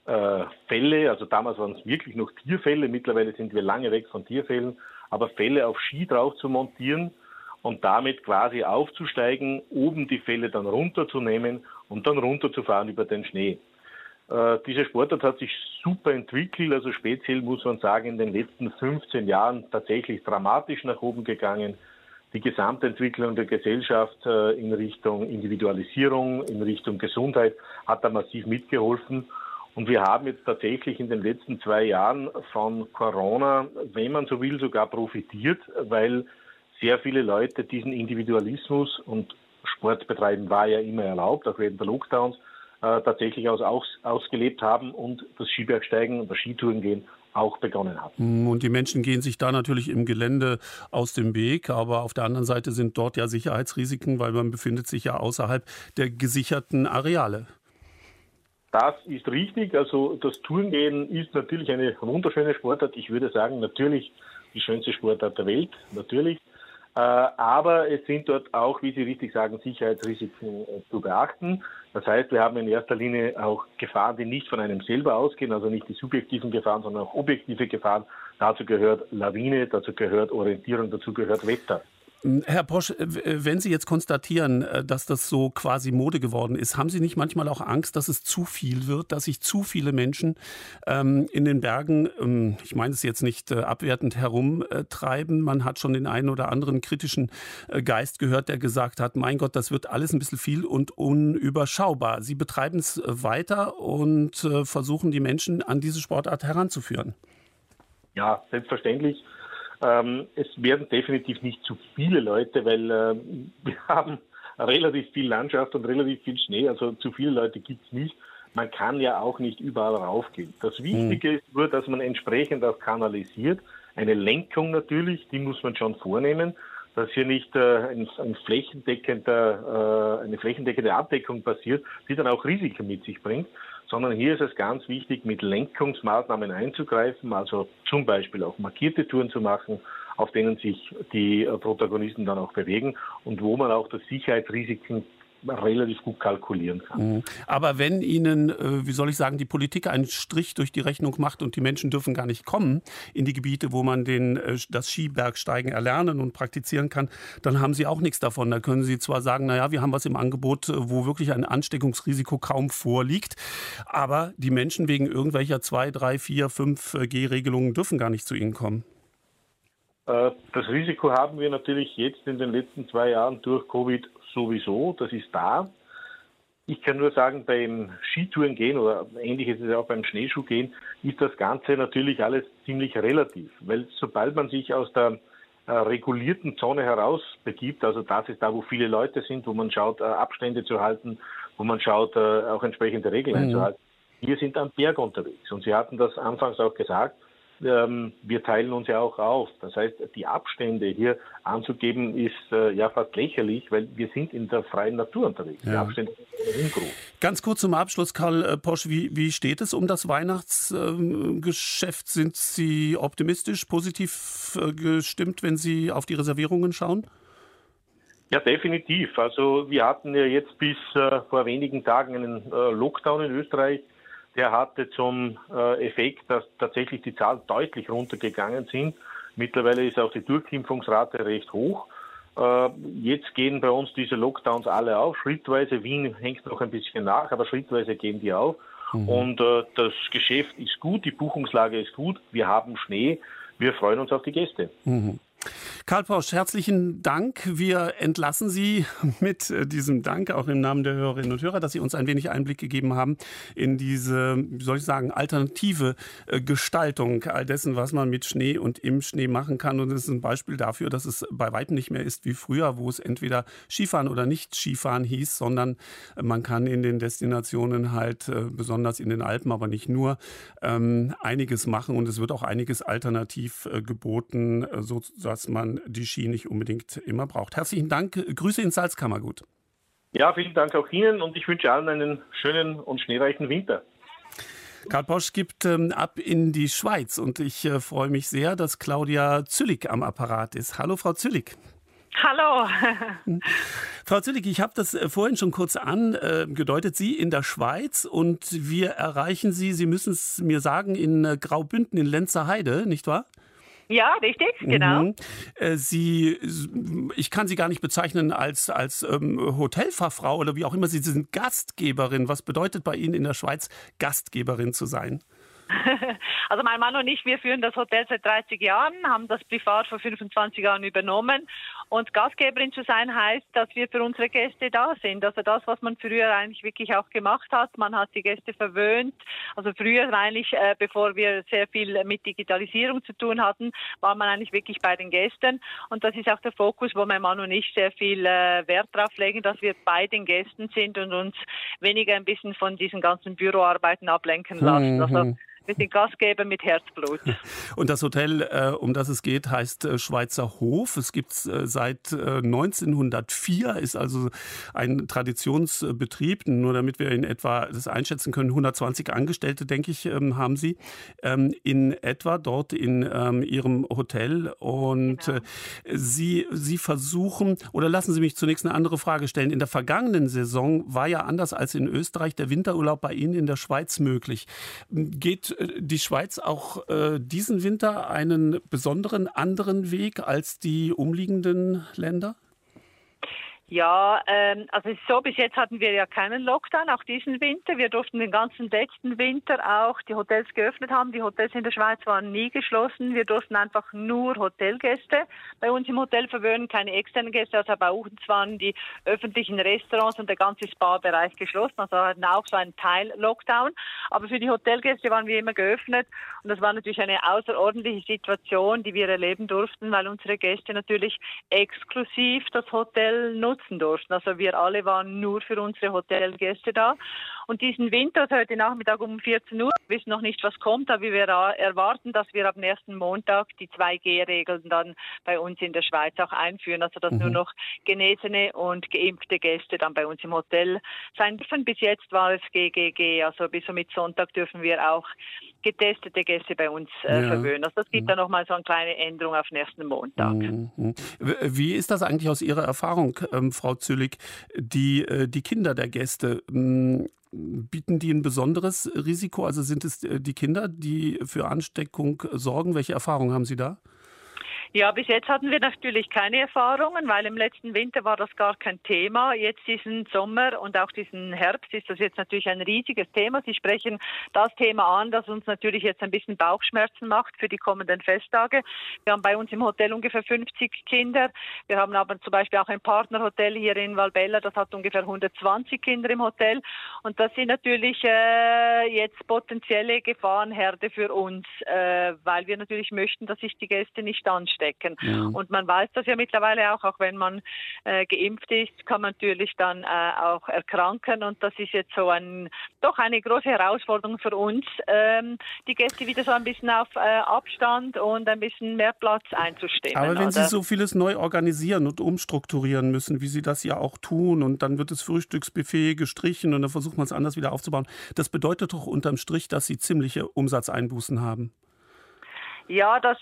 Fälle, also damals waren es wirklich noch Tierfälle, mittlerweile sind wir lange weg von Tierfällen, aber Fälle auf Ski drauf zu montieren und damit quasi aufzusteigen, oben die Fälle dann runterzunehmen und dann runterzufahren über den Schnee. Diese Sportart hat sich super entwickelt, also speziell muss man sagen, in den letzten 15 Jahren tatsächlich dramatisch nach oben gegangen. Die Gesamtentwicklung der Gesellschaft in Richtung Individualisierung, in Richtung Gesundheit hat da massiv mitgeholfen. Und wir haben jetzt tatsächlich in den letzten 2 Jahren von Corona, wenn man so will, sogar profitiert, weil sehr viele Leute diesen Individualismus und Sportbetreiben war ja immer erlaubt, auch während der Lockdowns, tatsächlich ausgelebt haben und das Skibergsteigen und das Skitourengehen auch begonnen haben. Und die Menschen gehen sich da natürlich im Gelände aus dem Weg, aber auf der anderen Seite sind dort ja Sicherheitsrisiken, weil man befindet sich ja außerhalb der gesicherten Areale. Das ist richtig. Also das Tourengehen ist natürlich eine wunderschöne Sportart. Ich würde sagen, natürlich die schönste Sportart der Welt, natürlich. Aber es sind dort auch, wie Sie richtig sagen, Sicherheitsrisiken zu beachten. Das heißt, wir haben in erster Linie auch Gefahren, die nicht von einem selber ausgehen, also nicht die subjektiven Gefahren, sondern auch objektive Gefahren. Dazu gehört Lawine, dazu gehört Orientierung, dazu gehört Wetter. Herr Posch, wenn Sie jetzt konstatieren, dass das so quasi Mode geworden ist, haben Sie nicht manchmal auch Angst, dass es zu viel wird, dass sich zu viele Menschen in den Bergen, ich meine es jetzt nicht abwertend, herumtreiben? Man hat schon den einen oder anderen kritischen Geist gehört, der gesagt hat, mein Gott, das wird alles ein bisschen viel und unüberschaubar. Sie betreiben es weiter und versuchen die Menschen an diese Sportart heranzuführen. Ja, selbstverständlich. Es werden definitiv nicht zu viele Leute, weil wir haben relativ viel Landschaft und relativ viel Schnee, also zu viele Leute gibt es nicht. Man kann ja auch nicht überall raufgehen. Das Wichtige ist nur, dass man entsprechend auch kanalisiert. Eine Lenkung natürlich, die muss man schon vornehmen, dass hier nicht eine flächendeckende Abdeckung passiert, die dann auch Risiken mit sich bringt, sondern hier ist es ganz wichtig, mit Lenkungsmaßnahmen einzugreifen, also zum Beispiel auch markierte Touren zu machen, auf denen sich die Protagonisten dann auch bewegen und wo man auch das Sicherheitsrisiken relativ gut kalkulieren kann. Aber wenn Ihnen, wie soll ich sagen, die Politik einen Strich durch die Rechnung macht und die Menschen dürfen gar nicht kommen in die Gebiete, wo man das Skibergsteigen erlernen und praktizieren kann, dann haben Sie auch nichts davon. Da können Sie zwar sagen, naja, wir haben was im Angebot, wo wirklich ein Ansteckungsrisiko kaum vorliegt, aber die Menschen wegen irgendwelcher 2, 3, 4, 5G-Regelungen dürfen gar nicht zu Ihnen kommen. Das Risiko haben wir natürlich jetzt in den letzten 2 Jahren durch Covid sowieso, das ist da. Ich kann nur sagen, beim Skitouren gehen oder ähnlich ist es auch beim Schneeschuhgehen, ist das Ganze natürlich alles ziemlich relativ. Weil sobald man sich aus der regulierten Zone herausbegibt, also das ist da, wo viele Leute sind, wo man schaut, Abstände zu halten, wo man schaut, auch entsprechende Regeln einzuhalten. Wir sind am Berg unterwegs und Sie hatten das anfangs auch gesagt, wir teilen uns ja auch auf. Das heißt, die Abstände hier anzugeben ist ja fast lächerlich, weil wir sind in der freien Natur unterwegs. Ja. Die Abstände sind ungroß. Ganz kurz zum Abschluss, Karl Posch, wie steht es um das Weihnachtsgeschäft? Sind Sie optimistisch, positiv gestimmt, wenn Sie auf die Reservierungen schauen? Ja, definitiv. Also wir hatten ja jetzt bis vor wenigen Tagen einen Lockdown in Österreich. Der hatte zum Effekt, dass tatsächlich die Zahlen deutlich runtergegangen sind. Mittlerweile ist auch die Durchimpfungsrate recht hoch. Jetzt gehen bei uns diese Lockdowns alle auf. Schrittweise, Wien hängt noch ein bisschen nach, aber schrittweise gehen die auf. Und das Geschäft ist gut, die Buchungslage ist gut. Wir haben Schnee. Wir freuen uns auf die Gäste. Karl Posch, herzlichen Dank. Wir entlassen Sie mit diesem Dank, auch im Namen der Hörerinnen und Hörer, dass Sie uns ein wenig Einblick gegeben haben in diese, wie soll ich sagen, alternative Gestaltung all dessen, was man mit Schnee und im Schnee machen kann. Und es ist ein Beispiel dafür, dass es bei weitem nicht mehr ist wie früher, wo es entweder Skifahren oder nicht Skifahren hieß, sondern man kann in den Destinationen halt, besonders in den Alpen, aber nicht nur, einiges machen. Und es wird auch einiges alternativ geboten, so dass man die Ski nicht unbedingt immer braucht. Herzlichen Dank. Grüße ins Salzkammergut. Ja, vielen Dank auch Ihnen und ich wünsche allen einen schönen und schneereichen Winter. Karl Posch gibt ab in die Schweiz und ich freue mich sehr, dass Claudia Züllig am Apparat ist. Hallo, Frau Züllig. Hallo. Frau Züllig, ich habe das vorhin schon kurz angedeutet. Sie in der Schweiz und wir erreichen Sie, Sie müssen es mir sagen, in Graubünden in Lenzerheide, nicht wahr? Ja, richtig, genau. Ich kann Sie gar nicht bezeichnen als Hotelfachfrau oder wie auch immer. Sie sind Gastgeberin. Was bedeutet bei Ihnen in der Schweiz, Gastgeberin zu sein? Also mein Mann und ich, wir führen das Hotel seit 30 Jahren, haben das privat vor 25 Jahren übernommen. Und Gastgeberin zu sein heißt, dass wir für unsere Gäste da sind. Also das, was man früher eigentlich wirklich auch gemacht hat. Man hat die Gäste verwöhnt. Also früher eigentlich, bevor wir sehr viel mit Digitalisierung zu tun hatten, war man eigentlich wirklich bei den Gästen. Und das ist auch der Fokus, wo mein Mann und ich sehr viel Wert drauf legen, dass wir bei den Gästen sind und uns weniger ein bisschen von diesen ganzen Büroarbeiten ablenken lassen. Also wir sind Gastgeber mit Herzblut. Und das Hotel, um das es geht, heißt Schweizer Hof. Es gibt es seit 1904, ist also ein Traditionsbetrieb. Nur damit wir in etwa das einschätzen können, 120 Angestellte, denke ich, haben Sie in etwa dort in Ihrem Hotel. Und genau. Sie versuchen, oder lassen Sie mich zunächst eine andere Frage stellen. In der vergangenen Saison war ja anders als in Österreich der Winterurlaub bei Ihnen in der Schweiz möglich. Geht die Schweiz auch diesen Winter einen besonderen anderen Weg als die umliegenden Länder? Ja, also es ist so, bis jetzt hatten wir ja keinen Lockdown, auch diesen Winter. Wir durften den ganzen letzten Winter auch die Hotels geöffnet haben. Die Hotels in der Schweiz waren nie geschlossen. Wir durften einfach nur Hotelgäste bei uns im Hotel verwöhnen, keine externen Gäste. Also bei uns waren die öffentlichen Restaurants und der ganze Spa-Bereich geschlossen. Also hatten auch so einen Teil-Lockdown. Aber für die Hotelgäste waren wir immer geöffnet. Und das war natürlich eine außerordentliche Situation, die wir erleben durften, weil unsere Gäste natürlich exklusiv das Hotel nutzen durften. Also wir alle waren nur für unsere Hotelgäste da. Und diesen Winter, also heute Nachmittag um 14 Uhr, wir wissen noch nicht, was kommt, aber wir erwarten, dass wir ab dem ersten Montag die 2G-Regeln dann bei uns in der Schweiz auch einführen. Also dass nur noch genesene und geimpfte Gäste dann bei uns im Hotel sein dürfen. Bis jetzt war es GGG, also bis somit Sonntag dürfen wir auch getestete Gäste bei uns verwöhnen. Also das gibt dann nochmal so eine kleine Änderung auf den ersten Montag. Wie ist das eigentlich aus Ihrer Erfahrung, Frau Züllig? Die Kinder der Gäste, bieten die ein besonderes Risiko? Also sind es die Kinder, die für Ansteckung sorgen? Welche Erfahrungen haben Sie da? Ja, bis jetzt hatten wir natürlich keine Erfahrungen, weil im letzten Winter war das gar kein Thema. Jetzt diesen Sommer und auch diesen Herbst ist das jetzt natürlich ein riesiges Thema. Sie sprechen das Thema an, das uns natürlich jetzt ein bisschen Bauchschmerzen macht für die kommenden Festtage. Wir haben bei uns im Hotel ungefähr 50 Kinder. Wir haben aber zum Beispiel auch ein Partnerhotel hier in Valbella, das hat ungefähr 120 Kinder im Hotel. Und das sind natürlich jetzt potenzielle Gefahrenherde für uns, weil wir natürlich möchten, dass sich die Gäste nicht anstecken. Ja. Und man weiß das ja mittlerweile auch wenn man geimpft ist, kann man natürlich dann auch erkranken. Und das ist jetzt so doch eine große Herausforderung für uns, die Gäste wieder so ein bisschen auf Abstand und ein bisschen mehr Platz einzustimmen. Aber wenn Sie so vieles neu organisieren und umstrukturieren müssen, wie Sie das ja auch tun, und dann wird das Frühstücksbuffet gestrichen und dann versucht man es anders wieder aufzubauen, das bedeutet doch unterm Strich, dass Sie ziemliche Umsatzeinbußen haben. Ja, das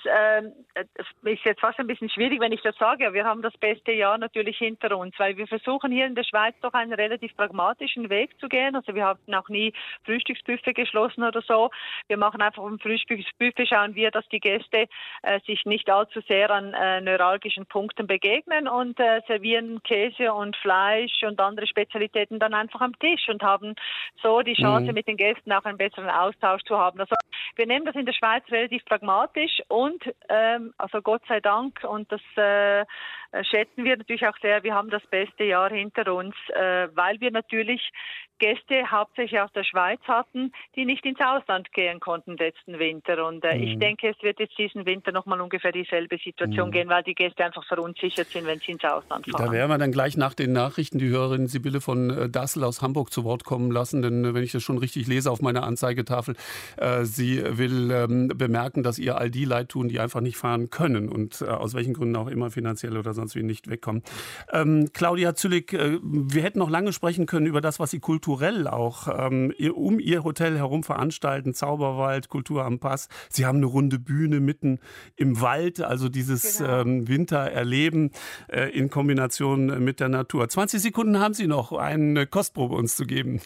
ist jetzt fast ein bisschen schwierig, wenn ich das sage. Wir haben das beste Jahr natürlich hinter uns, weil wir versuchen hier in der Schweiz doch einen relativ pragmatischen Weg zu gehen. Also wir haben auch nie Frühstücksbuffet geschlossen oder so. Wir machen einfach im Frühstücksbuffet, schauen wir, dass die Gäste sich nicht allzu sehr an neuralgischen Punkten begegnen und servieren Käse und Fleisch und andere Spezialitäten dann einfach am Tisch und haben so die Chance, mit den Gästen auch einen besseren Austausch zu haben. Also wir nehmen das in der Schweiz relativ pragmatisch. Und also Gott sei Dank, und das schätzen wir natürlich auch sehr, wir haben das beste Jahr hinter uns, weil wir natürlich Gäste hauptsächlich aus der Schweiz hatten, die nicht ins Ausland gehen konnten letzten Winter. Und ich denke, es wird jetzt diesen Winter nochmal ungefähr dieselbe Situation gehen, weil die Gäste einfach verunsichert sind, wenn sie ins Ausland fahren. Da werden wir dann gleich nach den Nachrichten die Hörerin Sibylle von Dassel aus Hamburg zu Wort kommen lassen, denn wenn ich das schon richtig lese auf meiner Anzeigetafel, sie will bemerken, dass ihr all die leid tun, die einfach nicht fahren können und aus welchen Gründen auch immer, finanziell oder sonst wie, nicht wegkommen. Claudia Züllig, wir hätten noch lange sprechen können über das, was Sie kulturell auch um Ihr Hotel herum veranstalten, Zauberwald, Kultur am Pass. Sie haben eine runde Bühne mitten im Wald, also dieses Wintererleben in Kombination mit der Natur. 20 Sekunden haben Sie noch, eine Kostprobe uns zu geben.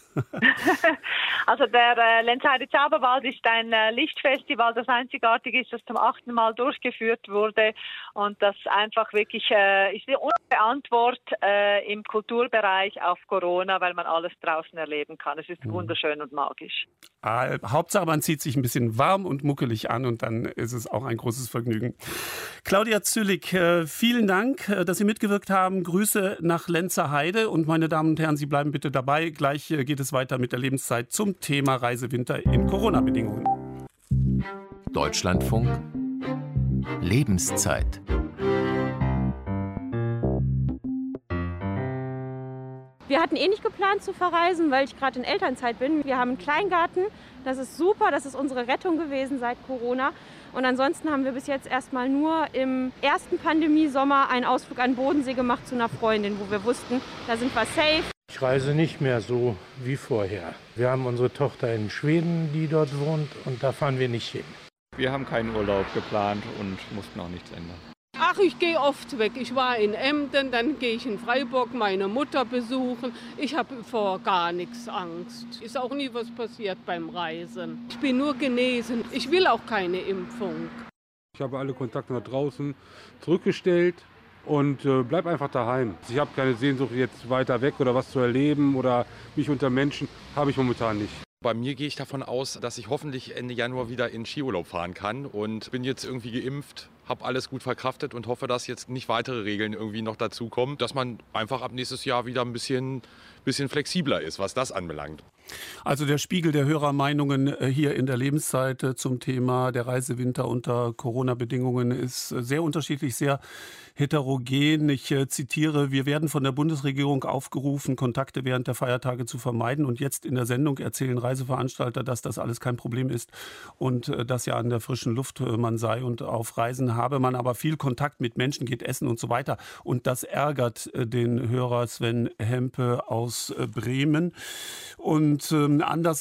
Also der Lenzerheide Zauberwald ist ein Lichtfestival, das einzigartig ist, das zum 8. Mal durchgeführt wurde und das einfach wirklich ist unsere Antwort im Kulturbereich auf Corona, weil man alles draußen erleben kann. Es ist wunderschön und magisch. Hauptsache, man zieht sich ein bisschen warm und muckelig an und dann ist es auch ein großes Vergnügen. Claudia Züllig, vielen Dank, dass Sie mitgewirkt haben. Grüße nach Lenzerheide und meine Damen und Herren, Sie bleiben bitte dabei. Gleich geht es weiter mit der Lebenszeit zum Thema Reisewinter in Corona-Bedingungen. Deutschlandfunk Lebenszeit. Wir hatten nicht geplant zu verreisen, weil ich gerade in Elternzeit bin. Wir haben einen Kleingarten, das ist super, das ist unsere Rettung gewesen seit Corona. Und ansonsten haben wir bis jetzt erstmal nur im ersten Pandemiesommer einen Ausflug an den Bodensee gemacht zu einer Freundin, wo wir wussten, da sind wir safe. Ich reise nicht mehr so wie vorher. Wir haben unsere Tochter in Schweden, die dort wohnt, und da fahren wir nicht hin. Wir haben keinen Urlaub geplant und mussten auch nichts ändern. Ach, ich gehe oft weg. Ich war in Emden, dann gehe ich in Freiburg meine Mutter besuchen. Ich habe vor gar nichts Angst. Ist auch nie was passiert beim Reisen. Ich bin nur genesen. Ich will auch keine Impfung. Ich habe alle Kontakte nach draußen zurückgestellt und bleib einfach daheim. Ich habe keine Sehnsucht, jetzt weiter weg oder was zu erleben oder mich unter Menschen, habe ich momentan nicht. Bei mir gehe ich davon aus, dass ich hoffentlich Ende Januar wieder in Skiurlaub fahren kann und bin jetzt irgendwie geimpft, habe alles gut verkraftet und hoffe, dass jetzt nicht weitere Regeln irgendwie noch dazukommen, dass man einfach ab nächstes Jahr wieder ein bisschen flexibler ist, was das anbelangt. Also der Spiegel der Hörermeinungen hier in der Lebenszeit zum Thema der Reisewinter unter Corona-Bedingungen ist sehr unterschiedlich, sehr heterogen. Ich zitiere: Wir werden von der Bundesregierung aufgerufen, Kontakte während der Feiertage zu vermeiden. Und jetzt in der Sendung erzählen Reiseveranstalter, dass das alles kein Problem ist und dass ja an der frischen Luft man sei. Und auf Reisen habe man aber viel Kontakt mit Menschen, geht essen und so weiter. Und das ärgert den Hörer Sven Hempe aus Bremen. Und Anders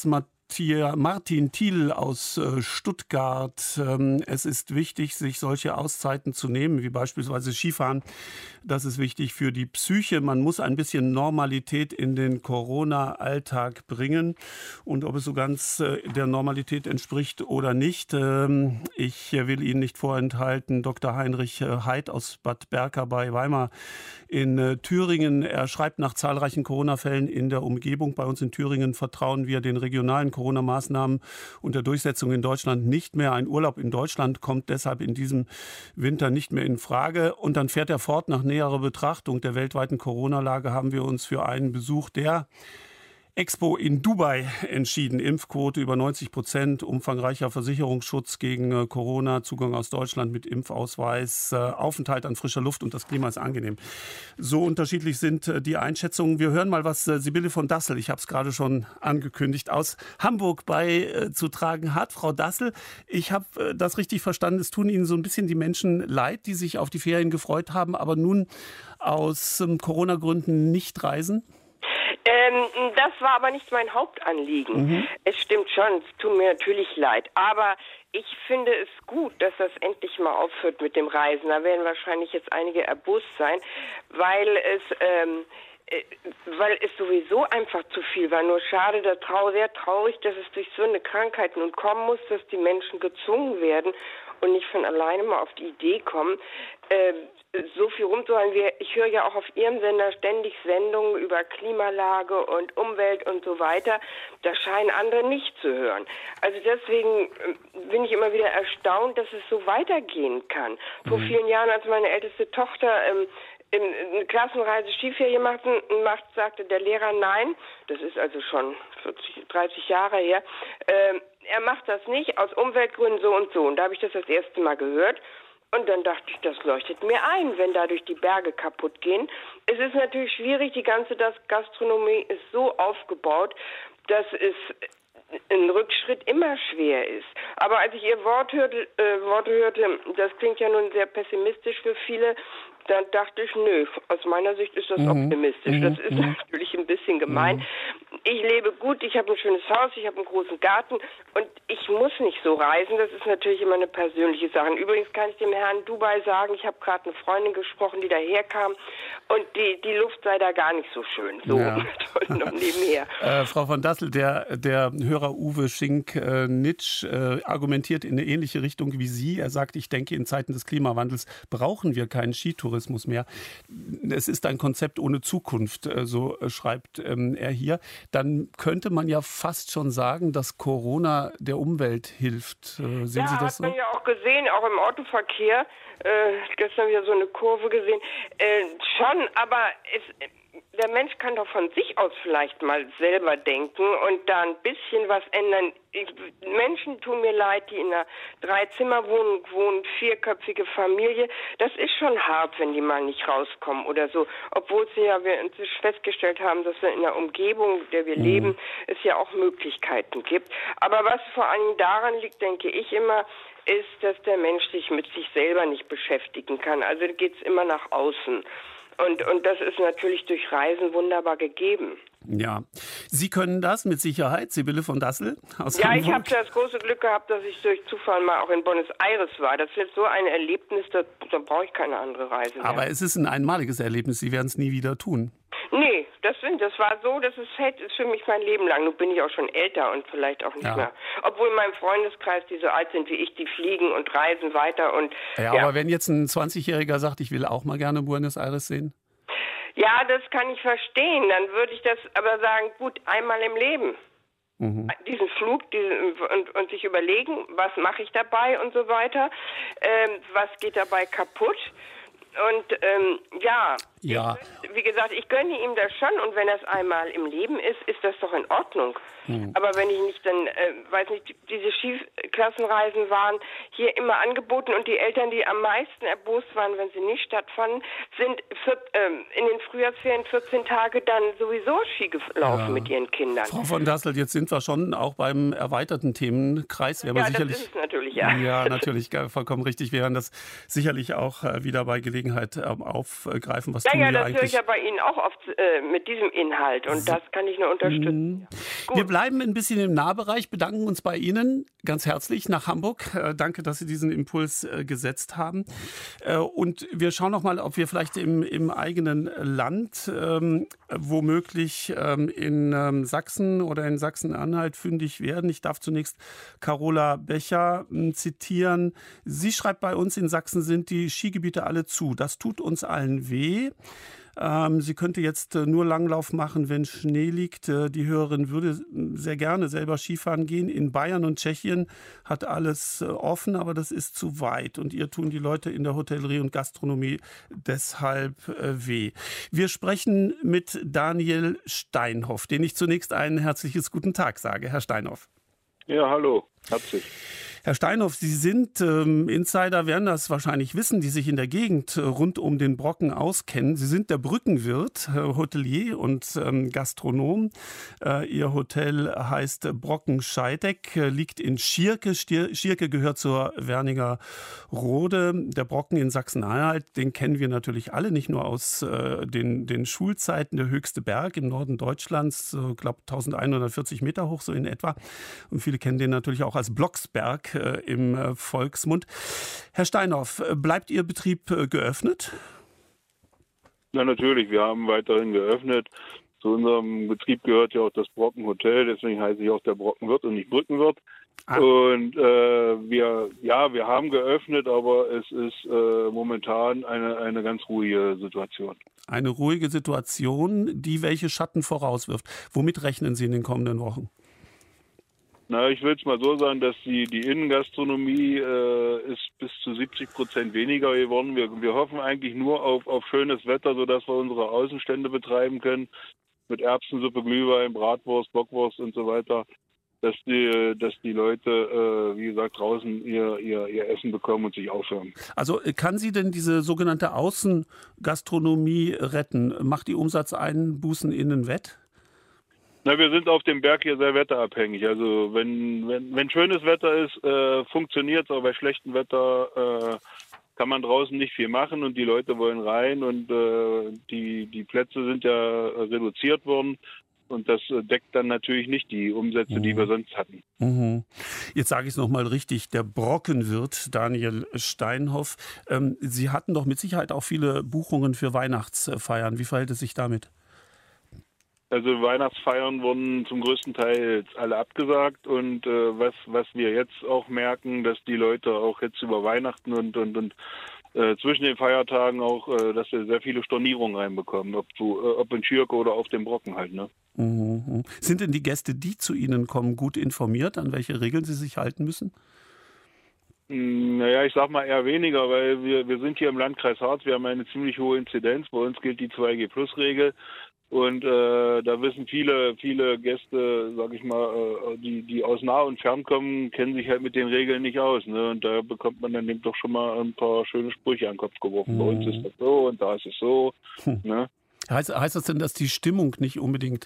hier Martin Thiel aus Stuttgart. Es ist wichtig, sich solche Auszeiten zu nehmen, wie beispielsweise Skifahren. Das ist wichtig für die Psyche. Man muss ein bisschen Normalität in den Corona-Alltag bringen. Und ob es so ganz der Normalität entspricht oder nicht, ich will Ihnen nicht vorenthalten, Dr. Heinrich Heid aus Bad Berka bei Weimar in Thüringen. Er schreibt, nach zahlreichen Corona-Fällen in der Umgebung bei uns in Thüringen vertrauen wir den regionalen Corona-Maßnahmen und der Durchsetzung in Deutschland nicht mehr. Ein Urlaub in Deutschland kommt deshalb in diesem Winter nicht mehr in Frage. Und dann fährt er fort, nach näherer Betrachtung der weltweiten Corona-Lage haben wir uns für einen Besuch der Expo in Dubai entschieden. Impfquote über 90%, umfangreicher Versicherungsschutz gegen Corona, Zugang aus Deutschland mit Impfausweis, Aufenthalt an frischer Luft und das Klima ist angenehm. So unterschiedlich sind die Einschätzungen. Wir hören mal, was Sibylle von Dassel, ich habe es gerade schon angekündigt, aus Hamburg beizutragen hat. Frau Dassel, ich habe das richtig verstanden, es tun Ihnen so ein bisschen die Menschen leid, die sich auf die Ferien gefreut haben, aber nun aus Corona-Gründen nicht reisen? Das war aber nicht mein Hauptanliegen. Es stimmt schon, es tut mir natürlich leid. Aber ich finde es gut, dass das endlich mal aufhört mit dem Reisen. Da werden wahrscheinlich jetzt einige erbost sein, weil es sowieso einfach zu viel war. Nur schade, sehr traurig, dass es durch so eine Krankheit nun kommen muss, dass die Menschen gezwungen werden und nicht von alleine mal auf die Idee kommen, so viel rumzuhalten. Ich höre ja auch auf Ihrem Sender ständig Sendungen über Klimalage und Umwelt und so weiter. Da scheinen andere nicht zu hören. Also deswegen bin ich immer wieder erstaunt, dass es so weitergehen kann. Vor vielen Jahren, als meine älteste Tochter eine Klassenreise Skiferien macht, sagte der Lehrer nein. Das ist also schon 30 Jahre her. Er macht das nicht, aus Umweltgründen so und so. Und da habe ich das erste Mal gehört. Und dann dachte ich, das leuchtet mir ein, wenn dadurch die Berge kaputt gehen. Es ist natürlich schwierig, die ganze Gastronomie ist so aufgebaut, dass es ein Rückschritt immer schwer ist. Aber als ich Ihr Worte hörte, das klingt ja nun sehr pessimistisch für viele, dann dachte ich, nö, aus meiner Sicht ist das optimistisch. Das ist natürlich ein bisschen gemein. Ich lebe gut, ich habe ein schönes Haus, ich habe einen großen Garten und ich muss nicht so reisen. Das ist natürlich immer eine persönliche Sache. Übrigens kann ich dem Herrn Dubai sagen, ich habe gerade eine Freundin gesprochen, die daherkam und die Luft sei da gar nicht so schön. So noch nebenher. Frau von Dassel, der Hörer Uwe Schink-Nitsch argumentiert in eine ähnliche Richtung wie Sie. Er sagt, ich denke, in Zeiten des Klimawandels brauchen wir keinen Skitourismus mehr. Es ist ein Konzept ohne Zukunft, so schreibt er hier. Dann könnte man ja fast schon sagen, dass Corona der Umwelt hilft. Sehen Sie das so? Ja, hat man ja auch gesehen, auch im Autoverkehr. Gestern wieder so eine Kurve gesehen. Schon, aber der Mensch kann doch von sich aus vielleicht mal selber denken und da ein bisschen was ändern. Menschen tun mir leid, die in einer 3-Zimmer-Wohnung wohnen, 4-köpfige Familie. Das ist schon hart, wenn die mal nicht rauskommen oder so. Obwohl wir inzwischen festgestellt haben, dass wir in der Umgebung, in der wir leben, es ja auch Möglichkeiten gibt. Aber was vor allem daran liegt, denke ich immer, ist, dass der Mensch sich mit sich selber nicht beschäftigen kann. Also geht es immer nach außen. Und das ist natürlich durch Reisen wunderbar gegeben. Ja, Sie können das mit Sicherheit, Sibylle von Dassel aus Hamburg. Ja, ich habe das große Glück gehabt, dass ich durch Zufall mal auch in Buenos Aires war. Das ist so ein Erlebnis, da brauche ich keine andere Reise mehr. Aber es ist ein einmaliges Erlebnis, Sie werden es nie wieder tun. Nee, das war so, das ist für mich mein Leben lang. Nun bin ich auch schon älter und vielleicht auch nicht mehr. Obwohl in meinem Freundeskreis, die so alt sind wie ich, die fliegen und reisen weiter. Aber wenn jetzt ein 20-Jähriger sagt, ich will auch mal gerne Buenos Aires sehen? Ja, das kann ich verstehen. Dann würde ich das aber sagen, gut, einmal im Leben. Diesen Flug und sich überlegen, was mache ich dabei und so weiter. Was geht dabei kaputt? Und wie gesagt, ich gönne ihm das schon und wenn das einmal im Leben ist das doch in Ordnung. Aber wenn ich nicht dann, diese Skiklassenreisen waren hier immer angeboten und die Eltern, die am meisten erbost waren, wenn sie nicht stattfanden, sind in den Frühjahrsferien 14 Tage dann sowieso Ski gelaufen mit ihren Kindern. Frau von Dassel, jetzt sind wir schon auch beim erweiterten Themenkreis. Das ist es natürlich, ja. Ja, natürlich, vollkommen richtig. Wir werden das sicherlich auch wieder bei Gelegenheit aufgreifen. Was tun wir das eigentlich. höre ich ja bei Ihnen auch oft mit diesem Inhalt und das kann ich nur unterstützen. Wir bleiben ein bisschen im Nahbereich, bedanken uns bei Ihnen ganz herzlich nach Hamburg. Danke, dass Sie diesen Impuls gesetzt haben. Und wir schauen noch mal, ob wir vielleicht im eigenen Land womöglich in Sachsen oder in Sachsen-Anhalt fündig werden. Ich darf zunächst Carola Becher zitieren. Sie schreibt, bei uns in Sachsen sind die Skigebiete alle zu. Das tut uns allen weh. Sie könnte jetzt nur Langlauf machen, wenn Schnee liegt. Die Hörerin würde sehr gerne selber Skifahren gehen. In Bayern und Tschechien hat alles offen, aber das ist zu weit. Und ihr tun die Leute in der Hotellerie und Gastronomie deshalb weh. Wir sprechen mit Daniel Steinhoff, den ich zunächst ein herzliches Guten Tag sage. Herr Steinhoff. Ja, hallo. Herzlich. Herr Steinhoff, Sie sind, Insider werden das wahrscheinlich wissen, die sich in der Gegend rund um den Brocken auskennen. Sie sind der Brückenwirt, Hotelier und Gastronom. Ihr Hotel heißt Brocken Scheideck, liegt in Schierke. Schierke gehört zur Wernigerode. Der Brocken in Sachsen-Anhalt, den kennen wir natürlich alle, nicht nur aus den Schulzeiten. Der höchste Berg im Norden Deutschlands, ich glaube 1140 Meter hoch, so in etwa. Und viele kennen den natürlich auch als Blocksberg im Volksmund. Herr Steinhoff, bleibt Ihr Betrieb geöffnet? Na natürlich, wir haben weiterhin geöffnet. Zu unserem Betrieb gehört ja auch das Brockenhotel, deswegen heiße ich auch der Brockenwirt und nicht Brückenwirt. Und wir haben geöffnet, aber es ist momentan eine ganz ruhige Situation. Eine ruhige Situation, die welche Schatten vorauswirft. Womit rechnen Sie in den kommenden Wochen? Na, ich will es mal so sagen, dass die Innengastronomie ist bis zu 70% weniger geworden. Wir hoffen eigentlich nur auf schönes Wetter, sodass wir unsere Außenstände betreiben können. Mit Erbsensuppe, Glühwein, Bratwurst, Bockwurst und so weiter. Dass die Leute, wie gesagt, draußen ihr Essen bekommen und sich aufhören. Also kann sie denn diese sogenannte Außengastronomie retten? Macht die Umsatzeinbußen innen wett? Na, wir sind auf dem Berg hier sehr wetterabhängig. Also wenn schönes Wetter ist, funktioniert es, aber bei schlechtem Wetter kann man draußen nicht viel machen und die Leute wollen rein und die Plätze sind ja reduziert worden und das deckt dann natürlich nicht die Umsätze, die wir sonst hatten. Jetzt sage ich es nochmal richtig, der Brockenwirt Daniel Steinhoff. Sie hatten doch mit Sicherheit auch viele Buchungen für Weihnachtsfeiern. Wie verhält es sich damit? Also Weihnachtsfeiern wurden zum größten Teil alle abgesagt und was wir jetzt auch merken, dass die Leute auch jetzt über Weihnachten und zwischen den Feiertagen auch, dass wir sehr viele Stornierungen reinbekommen, ob in Schierke oder auf dem Brocken halt, ne? Sind denn die Gäste, die zu Ihnen kommen, gut informiert, an welche Regeln sie sich halten müssen? Naja, ich sag mal eher weniger, weil wir sind hier im Landkreis Harz, wir haben eine ziemlich hohe Inzidenz, bei uns gilt die 2G-Plus-Regel. Und da wissen viele Gäste, sag ich mal, die aus nah und fern kommen, kennen sich halt mit den Regeln nicht aus. Ne? Und da bekommt man dann eben doch schon mal ein paar schöne Sprüche an den Kopf geworfen. Bei uns ist das so und da ist es so. Ne? Heißt das denn, dass die Stimmung nicht unbedingt,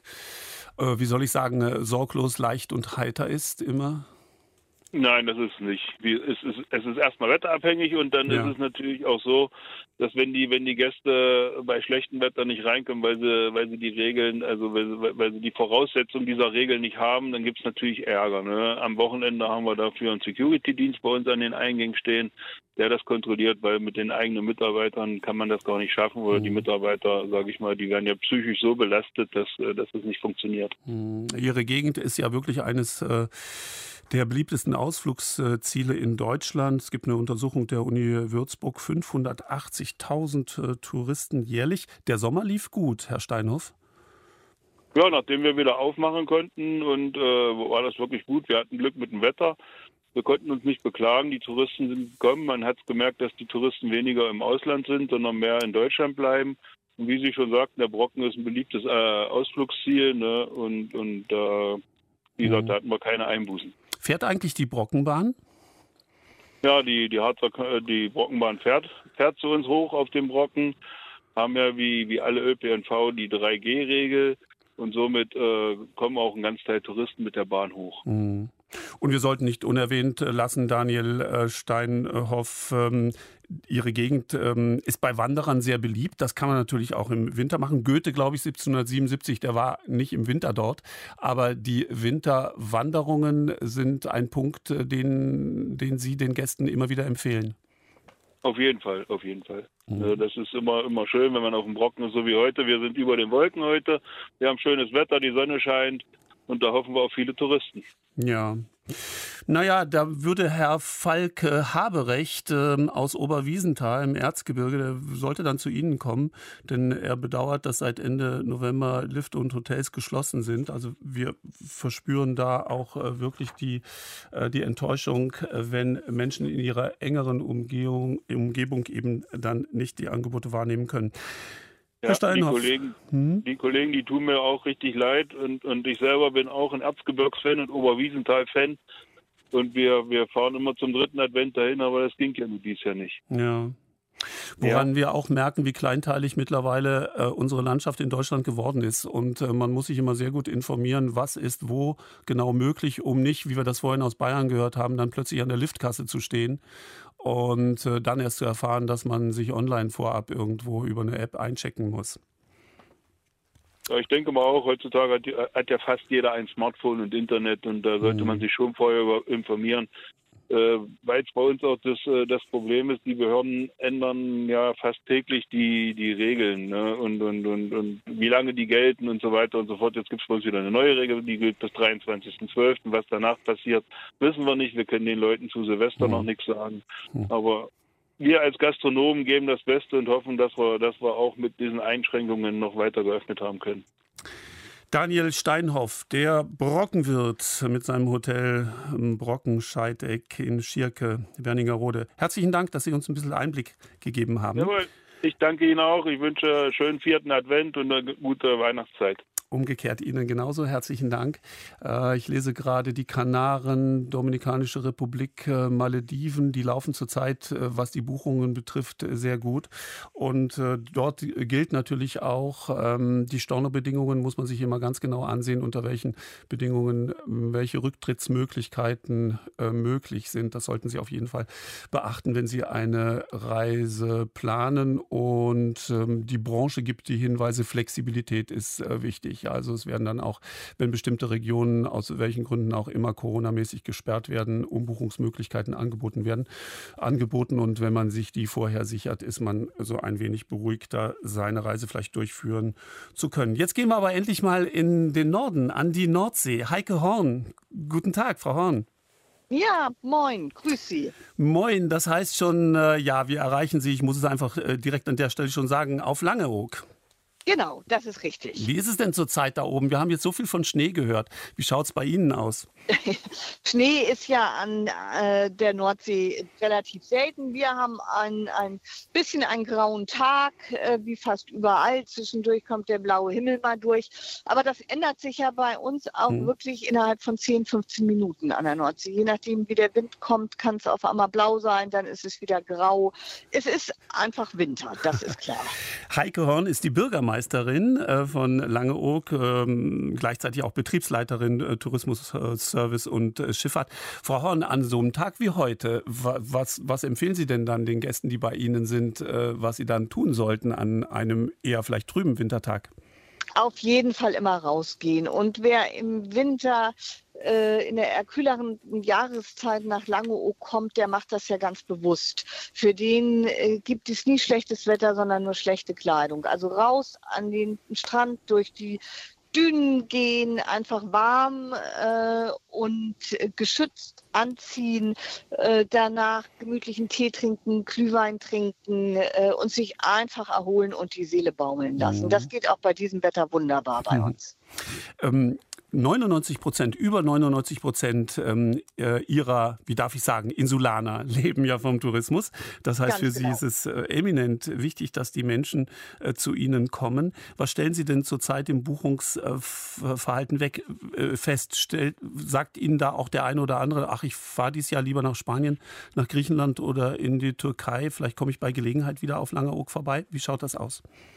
sorglos, leicht und heiter ist immer? Nein, das ist nicht. Es ist erstmal wetterabhängig und dann ist es natürlich auch so, dass wenn die Gäste bei schlechtem Wetter nicht reinkommen, weil sie die Regeln, also weil sie die Voraussetzungen dieser Regeln nicht haben, dann gibt es natürlich Ärger. Ne? Am Wochenende haben wir dafür einen Security-Dienst bei uns an den Eingängen stehen, der das kontrolliert, weil mit den eigenen Mitarbeitern kann man das gar nicht schaffen oder die Mitarbeiter, sage ich mal, die werden ja psychisch so belastet, dass es nicht funktioniert. Ihre Gegend ist ja wirklich eines der beliebtesten Ausflugsziele in Deutschland. Es gibt eine Untersuchung der Uni Würzburg, 580.000 Touristen jährlich. Der Sommer lief gut, Herr Steinhoff. Ja, nachdem wir wieder aufmachen konnten und war das wirklich gut. Wir hatten Glück mit dem Wetter. Wir konnten uns nicht beklagen. Die Touristen sind gekommen. Man hat gemerkt, dass die Touristen weniger im Ausland sind, sondern mehr in Deutschland bleiben. Und wie Sie schon sagten, der Brocken ist ein beliebtes Ausflugsziel. Ne? Und wie gesagt, da hatten wir keine Einbußen. Fährt eigentlich die Brockenbahn? Ja, die Brockenbahn fährt zu uns hoch auf dem Brocken. Haben ja wie alle ÖPNV die 3G-Regel und somit kommen auch ein ganz Teil Touristen mit der Bahn hoch. Und wir sollten nicht unerwähnt lassen, Daniel Steinhoff, Ihre Gegend ist bei Wanderern sehr beliebt. Das kann man natürlich auch im Winter machen. Goethe, glaube ich, 1777, der war nicht im Winter dort. Aber die Winterwanderungen sind ein Punkt, den Sie den Gästen immer wieder empfehlen. Auf jeden Fall, auf jeden Fall. Das ist immer schön, wenn man auf dem Brocken ist, so wie heute. Wir sind über den Wolken heute. Wir haben schönes Wetter, die Sonne scheint und da hoffen wir auf viele Touristen. Ja. Naja, da würde Herr Falk Haberecht aus Oberwiesenthal im Erzgebirge, der sollte dann zu Ihnen kommen, denn er bedauert, dass seit Ende November Lifte und Hotels geschlossen sind. Also wir verspüren da auch wirklich die Enttäuschung, wenn Menschen in ihrer engeren Umgebung eben dann nicht die Angebote wahrnehmen können. Ja, die Kollegen, die tun mir auch richtig leid und ich selber bin auch ein Erzgebirgs-Fan und Oberwiesenthal-Fan und wir fahren immer zum 3. Advent dahin, aber das ging ja nun dieses Jahr nicht. Ja. Woran wir auch merken, wie kleinteilig mittlerweile unsere Landschaft in Deutschland geworden ist. Und man muss sich immer sehr gut informieren, was ist wo genau möglich, um nicht, wie wir das vorhin aus Bayern gehört haben, dann plötzlich an der Liftkasse zu stehen und dann erst zu erfahren, dass man sich online vorab irgendwo über eine App einchecken muss. Ja, ich denke mal auch, heutzutage hat ja fast jeder ein Smartphone und Internet und da sollte man sich schon vorher informieren. Weil es bei uns auch das Problem ist, die Behörden ändern ja fast täglich die Regeln, ne? und wie lange die gelten und so weiter und so fort. Jetzt gibt es bei uns wieder eine neue Regel, die gilt bis 23.12. Was danach passiert, wissen wir nicht. Wir können den Leuten zu Silvester noch nichts sagen. Aber wir als Gastronomen geben das Beste und hoffen, dass wir auch mit diesen Einschränkungen noch weiter geöffnet haben können. Daniel Steinhoff, der Brockenwirt mit seinem Hotel Brockenscheideck in Schierke, Wernigerode. Herzlichen Dank, dass Sie uns ein bisschen Einblick gegeben haben. Jawohl, ich danke Ihnen auch. Ich wünsche einen schönen 4. Advent und eine gute Weihnachtszeit. Umgekehrt Ihnen genauso. Herzlichen Dank. Ich lese gerade die Kanaren, Dominikanische Republik, Malediven. Die laufen zurzeit, was die Buchungen betrifft, sehr gut. Und dort gilt natürlich auch, die Stornobedingungen muss man sich immer ganz genau ansehen, unter welchen Bedingungen welche Rücktrittsmöglichkeiten möglich sind. Das sollten Sie auf jeden Fall beachten, wenn Sie eine Reise planen. Und die Branche gibt die Hinweise, Flexibilität ist wichtig. Also es werden dann auch, wenn bestimmte Regionen aus welchen Gründen auch immer coronamäßig gesperrt werden, Umbuchungsmöglichkeiten angeboten. Und wenn man sich die vorher sichert, ist man so ein wenig beruhigter, seine Reise vielleicht durchführen zu können. Jetzt gehen wir aber endlich mal in den Norden, an die Nordsee. Heike Horn. Guten Tag, Frau Horn. Ja, moin, grüß Sie. Moin, das heißt schon, wir erreichen Sie, ich muss es einfach direkt an der Stelle schon sagen, auf Langeoog. Genau, das ist richtig. Wie ist es denn zurzeit da oben? Wir haben jetzt so viel von Schnee gehört. Wie schaut es bei Ihnen aus? Schnee ist ja an der Nordsee relativ selten. Wir haben ein bisschen einen grauen Tag, wie fast überall. Zwischendurch kommt der blaue Himmel mal durch. Aber das ändert sich ja bei uns auch wirklich innerhalb von 10, 15 Minuten an der Nordsee. Je nachdem, wie der Wind kommt, kann es auf einmal blau sein, dann ist es wieder grau. Es ist einfach Winter, das ist klar. Heike Horn ist die Bürgermeisterin von Langeoog, gleichzeitig auch Betriebsleiterin Tourismusservice und Schifffahrt. Frau Horn, an so einem Tag wie heute, was empfehlen Sie denn dann den Gästen, die bei Ihnen sind, was sie dann tun sollten an einem eher vielleicht trüben Wintertag? Auf jeden Fall immer rausgehen. Und wer im Winter in der eher kühleren Jahreszeit nach Langeoog kommt, der macht das ja ganz bewusst. Für den gibt es nie schlechtes Wetter, sondern nur schlechte Kleidung. Also raus an den Strand, durch die Dünen gehen, einfach warm und geschützt anziehen, danach gemütlichen Tee trinken, Glühwein trinken und sich einfach erholen und die Seele baumeln lassen. Das geht auch bei diesem Wetter wunderbar bei uns. 99%, über 99% ihrer, wie darf ich sagen, Insulaner leben ja vom Tourismus. Das heißt, für Sie ist es eminent wichtig, dass die Menschen zu Ihnen kommen. Was stellen Sie denn zurzeit im Buchungsverhalten fest? Sagt Ihnen da auch der eine oder andere, ach, ich fahre dieses Jahr lieber nach Spanien, nach Griechenland oder in die Türkei, vielleicht komme ich bei Gelegenheit wieder auf Langeoog vorbei? Wie schaut das aus?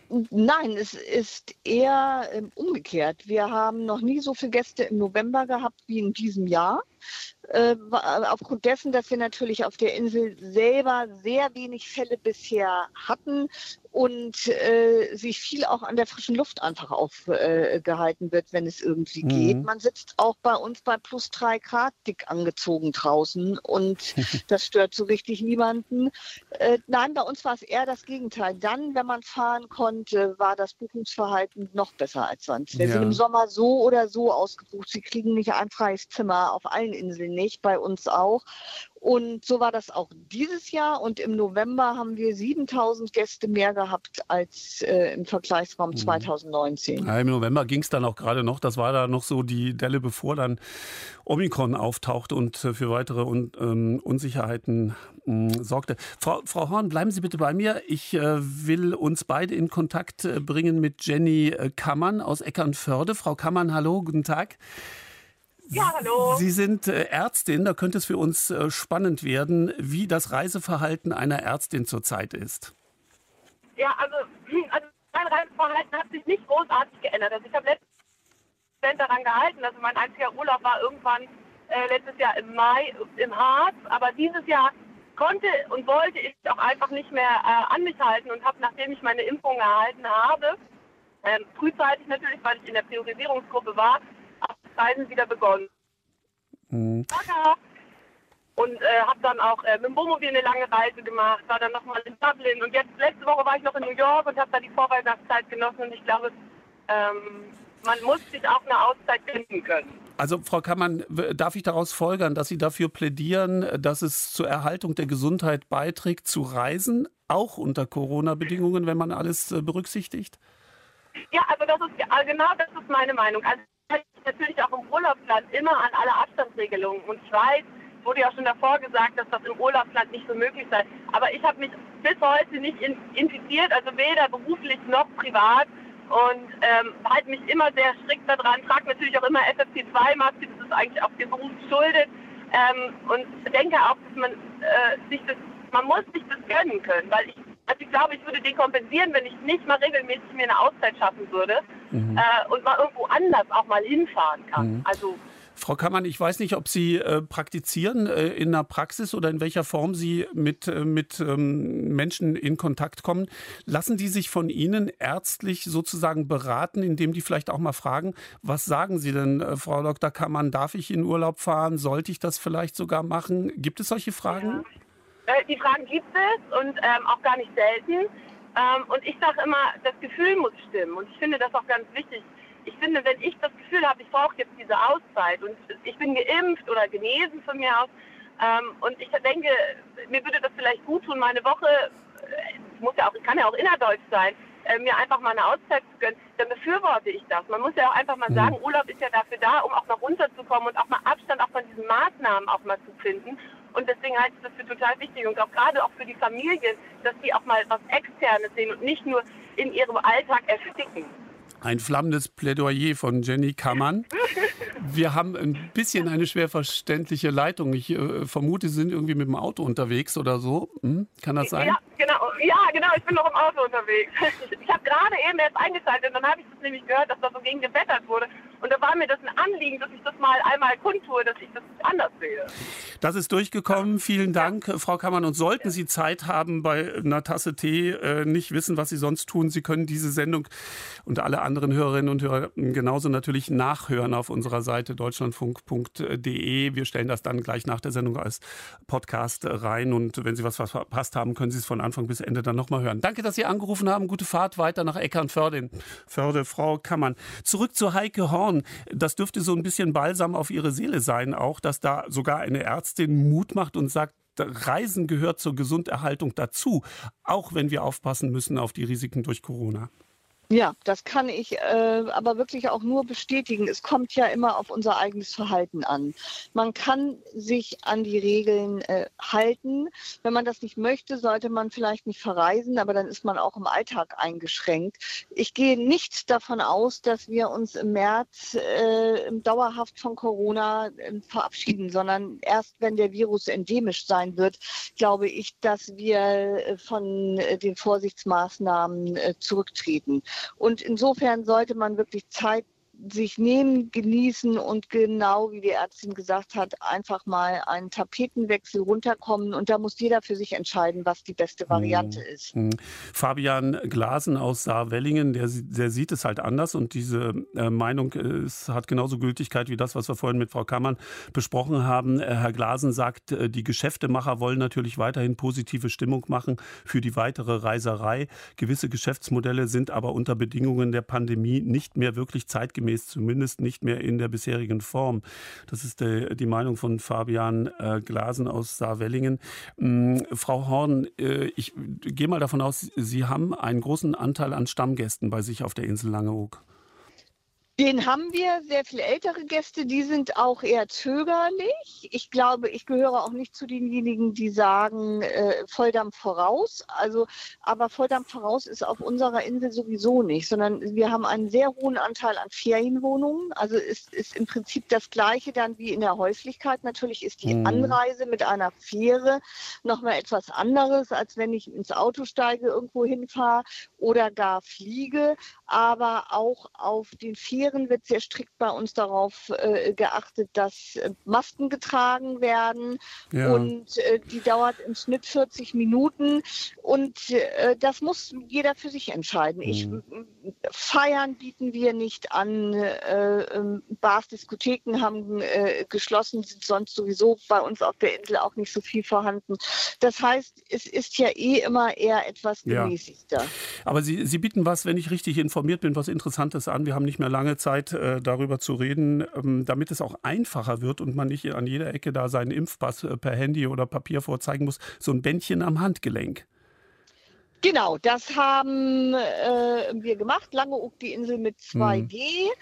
Nein, es ist eher umgekehrt. Wir haben noch nie so viele Gäste im November gehabt wie in diesem Jahr. Aufgrund dessen, dass wir natürlich auf der Insel selber sehr wenig Fälle bisher hatten und sich viel auch an der frischen Luft einfach aufgehalten wird, wenn es irgendwie geht. Man sitzt auch bei uns bei plus 3 Grad dick angezogen draußen und das stört so richtig niemanden. Nein, bei uns war es eher das Gegenteil. Dann, wenn man fahren konnte, war das Buchungsverhalten noch besser als sonst. Wir sind im Sommer so oder so ausgebucht. Sie kriegen nicht ein freies Zimmer, auf allen Inseln nicht, bei uns auch. Und so war das auch dieses Jahr. Und im November haben wir 7.000 Gäste mehr gehabt als im Vergleichsraum 2019. Ja, im November ging es dann auch gerade noch. Das war da noch so die Delle, bevor dann Omikron auftauchte und für weitere Unsicherheiten sorgte. Frau Horn, bleiben Sie bitte bei mir. Ich will uns beide in Kontakt bringen mit Jenny Kammann aus Eckernförde. Frau Kammann, hallo, guten Tag. Ja, hallo. Sie sind Ärztin, da könnte es für uns spannend werden, wie das Reiseverhalten einer Ärztin zurzeit ist. Ja, also mein Reiseverhalten hat sich nicht großartig geändert. Also ich habe letztes Jahr daran gehalten. Also mein einziger Urlaub war irgendwann letztes Jahr im Mai im Harz. Aber dieses Jahr konnte und wollte ich auch einfach nicht mehr an mich halten und habe, nachdem ich meine Impfung erhalten habe, frühzeitig natürlich, weil ich in der Priorisierungsgruppe war, Reisen wieder begonnen. Und habe dann auch mit dem Wohnmobil eine lange Reise gemacht, war dann nochmal in Dublin und jetzt letzte Woche war ich noch in New York und habe da die Vorweihnachtszeit genossen und ich glaube, man muss sich auch eine Auszeit finden können. Also Frau Kammann, darf ich daraus folgern, dass Sie dafür plädieren, dass es zur Erhaltung der Gesundheit beiträgt, zu reisen, auch unter Corona-Bedingungen, wenn man alles berücksichtigt? Ja, also genau das ist meine Meinung. Also natürlich auch im Urlaubsland immer an alle Abstandsregelungen. Und ich weiß, wurde ja schon davor gesagt, dass das im Urlaubsland nicht so möglich sei. Aber ich habe mich bis heute nicht infiziert, also weder beruflich noch privat. Und halte mich immer sehr strikt daran, trage natürlich auch immer FFP2-Maske, das ist eigentlich auch dem Beruf geschuldet. Und denke auch, dass man muss sich das gönnen können, weil ich glaube, ich würde dekompensieren, wenn ich nicht mal regelmäßig mir eine Auszeit schaffen würde und mal irgendwo anders auch mal hinfahren kann. Also Frau Kammann, ich weiß nicht, ob Sie praktizieren in der Praxis oder in welcher Form Sie mit Menschen in Kontakt kommen. Lassen die sich von Ihnen ärztlich sozusagen beraten, indem die vielleicht auch mal fragen, was sagen Sie denn, Frau Dr. Kammann, darf ich in Urlaub fahren? Sollte ich das vielleicht sogar machen? Gibt es solche Fragen? Ja. Die Fragen gibt es und auch gar nicht selten. Und ich sage immer, das Gefühl muss stimmen. Und ich finde das auch ganz wichtig. Ich finde, wenn ich das Gefühl habe, ich brauche jetzt diese Auszeit und ich bin geimpft oder genesen von mir aus und ich denke, mir würde das vielleicht gut tun, meine Woche, ich kann ja auch innerdeutsch sein, mir einfach mal eine Auszeit zu gönnen, dann befürworte ich das. Man muss ja auch einfach mal sagen, Urlaub ist ja dafür da, um auch mal runterzukommen und auch mal Abstand auch von diesen Maßnahmen auch mal zu finden. Und deswegen halte ich das für total wichtig und auch gerade auch für die Familien, dass die auch mal was Externes sehen und nicht nur in ihrem Alltag ersticken. Ein flammendes Plädoyer von Jenny Kammann. Wir haben ein bisschen eine schwer verständliche Leitung. Ich vermute, Sie sind irgendwie mit dem Auto unterwegs oder so. Kann das sein? Ja, genau. Ich bin noch im Auto unterwegs. Ich habe gerade eben erst eingeschaltet und dann habe ich das nämlich gehört, dass das so gegen gewettert wurde. Und da war mir das ein Anliegen, dass ich das mal einmal kundtue, dass ich das anders sehe. Das ist durchgekommen. Vielen Dank, Frau Kammann. Und sollten Sie Zeit haben, bei einer Tasse Tee nicht wissen, was Sie sonst tun, Sie können diese Sendung und alle anderen Hörerinnen und Hörer genauso natürlich nachhören auf unserer Seite deutschlandfunk.de. Wir stellen das dann gleich nach der Sendung als Podcast rein. Und wenn Sie was verpasst haben, können Sie es von Anfang bis Ende dann nochmal hören. Danke, dass Sie angerufen haben. Gute Fahrt weiter nach Eckernförde, Frau Kammann. Zurück zu Heike Horn. Das dürfte so ein bisschen Balsam auf Ihre Seele sein, auch, dass da sogar eine Ärztin Mut macht und sagt, Reisen gehört zur Gesunderhaltung dazu, auch wenn wir aufpassen müssen auf die Risiken durch Corona. Ja, das kann ich aber wirklich auch nur bestätigen. Es kommt ja immer auf unser eigenes Verhalten an. Man kann sich an die Regeln halten. Wenn man das nicht möchte, sollte man vielleicht nicht verreisen, aber dann ist man auch im Alltag eingeschränkt. Ich gehe nicht davon aus, dass wir uns im März dauerhaft von Corona verabschieden, sondern erst wenn der Virus endemisch sein wird, glaube ich, dass wir von den Vorsichtsmaßnahmen zurücktreten. Und insofern sollte man wirklich Zeit sich nehmen, genießen und genau, wie die Ärztin gesagt hat, einfach mal einen Tapetenwechsel runterkommen. Und da muss jeder für sich entscheiden, was die beste Variante ist. Fabian Glasen aus Saarwellingen, der sieht es halt anders. Und diese Meinung hat genauso Gültigkeit wie das, was wir vorhin mit Frau Kammann besprochen haben. Herr Glasen sagt, die Geschäftemacher wollen natürlich weiterhin positive Stimmung machen für die weitere Reiserei. Gewisse Geschäftsmodelle sind aber unter Bedingungen der Pandemie nicht mehr wirklich zeitgemäß, zumindest nicht mehr in der bisherigen Form. Das ist die Meinung von Fabian Glasen aus Saarwellingen. Frau Horn, ich gehe mal davon aus, Sie haben einen großen Anteil an Stammgästen bei sich auf der Insel Langeoog. Den haben wir, sehr viele ältere Gäste, die sind auch eher zögerlich. Ich glaube, ich gehöre auch nicht zu denjenigen, die sagen, Volldampf voraus. Aber Volldampf voraus ist auf unserer Insel sowieso nicht, sondern wir haben einen sehr hohen Anteil an Ferienwohnungen. Also ist im Prinzip das Gleiche dann wie in der Häuslichkeit. Natürlich ist die Anreise mit einer Fähre nochmal etwas anderes, als wenn ich ins Auto steige, irgendwo hinfahre oder gar fliege. Aber auch auf den Fähren wird sehr strikt bei uns darauf geachtet, dass Masken getragen werden. Ja. Und die dauert im Schnitt 40 Minuten. Und das muss jeder für sich entscheiden. Feiern bieten wir nicht an. Bars, Diskotheken haben geschlossen, sind sonst sowieso bei uns auf der Insel auch nicht so viel vorhanden. Das heißt, es ist ja immer eher etwas gemäßigter. Ja. Aber Sie bieten was, wenn ich richtig informiert bin, was Interessantes an. Wir haben nicht mehr lange Zeit, darüber zu reden, damit es auch einfacher wird und man nicht an jeder Ecke da seinen Impfpass per Handy oder Papier vorzeigen muss. So ein Bändchen am Handgelenk. Genau, das haben wir gemacht. Langeoog, die Insel mit 2G.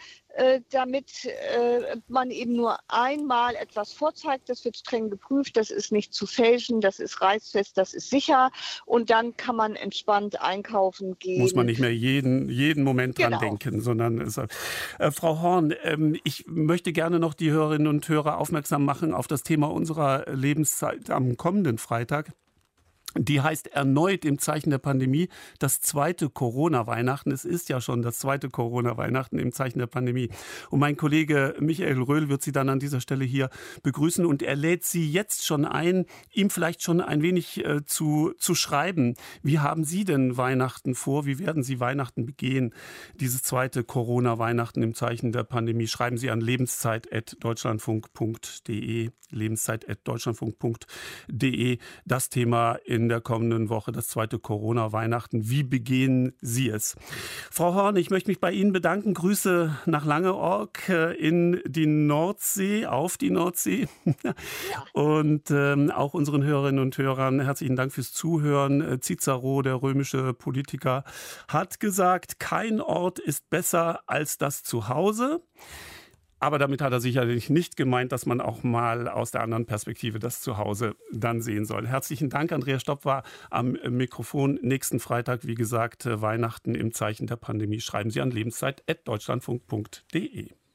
Damit man eben nur einmal etwas vorzeigt. Das wird streng geprüft, das ist nicht zu fälschen, das ist reißfest, das ist sicher und dann kann man entspannt einkaufen gehen. Muss man nicht mehr jeden Moment dran denken, sondern Frau Horn, ich möchte gerne noch die Hörerinnen und Hörer aufmerksam machen auf das Thema unserer Lebenszeit am kommenden Freitag. Die heißt erneut im Zeichen der Pandemie das zweite Corona-Weihnachten. Es ist ja schon das zweite Corona-Weihnachten im Zeichen der Pandemie. Und mein Kollege Michael Röhl wird Sie dann an dieser Stelle hier begrüßen. Und er lädt Sie jetzt schon ein, ihm vielleicht schon ein wenig zu schreiben. Wie haben Sie denn Weihnachten vor? Wie werden Sie Weihnachten begehen? Dieses zweite Corona-Weihnachten im Zeichen der Pandemie. Schreiben Sie an lebenszeit@deutschlandfunk.de. lebenszeit@deutschlandfunk.de. Das Thema in der kommenden Woche, das zweite Corona-Weihnachten. Wie begehen Sie es? Frau Horn, ich möchte mich bei Ihnen bedanken. Grüße nach Langeoog in die Nordsee, auf die Nordsee. Ja. Und auch unseren Hörerinnen und Hörern herzlichen Dank fürs Zuhören. Cicero, der römische Politiker, hat gesagt, kein Ort ist besser als das Zuhause. Aber damit hat er sicherlich nicht gemeint, dass man auch mal aus der anderen Perspektive das Zuhause dann sehen soll. Herzlichen Dank. Andreas Stopp war am Mikrofon. Nächsten Freitag, wie gesagt, Weihnachten im Zeichen der Pandemie. Schreiben Sie an lebenszeit@deutschlandfunk.de.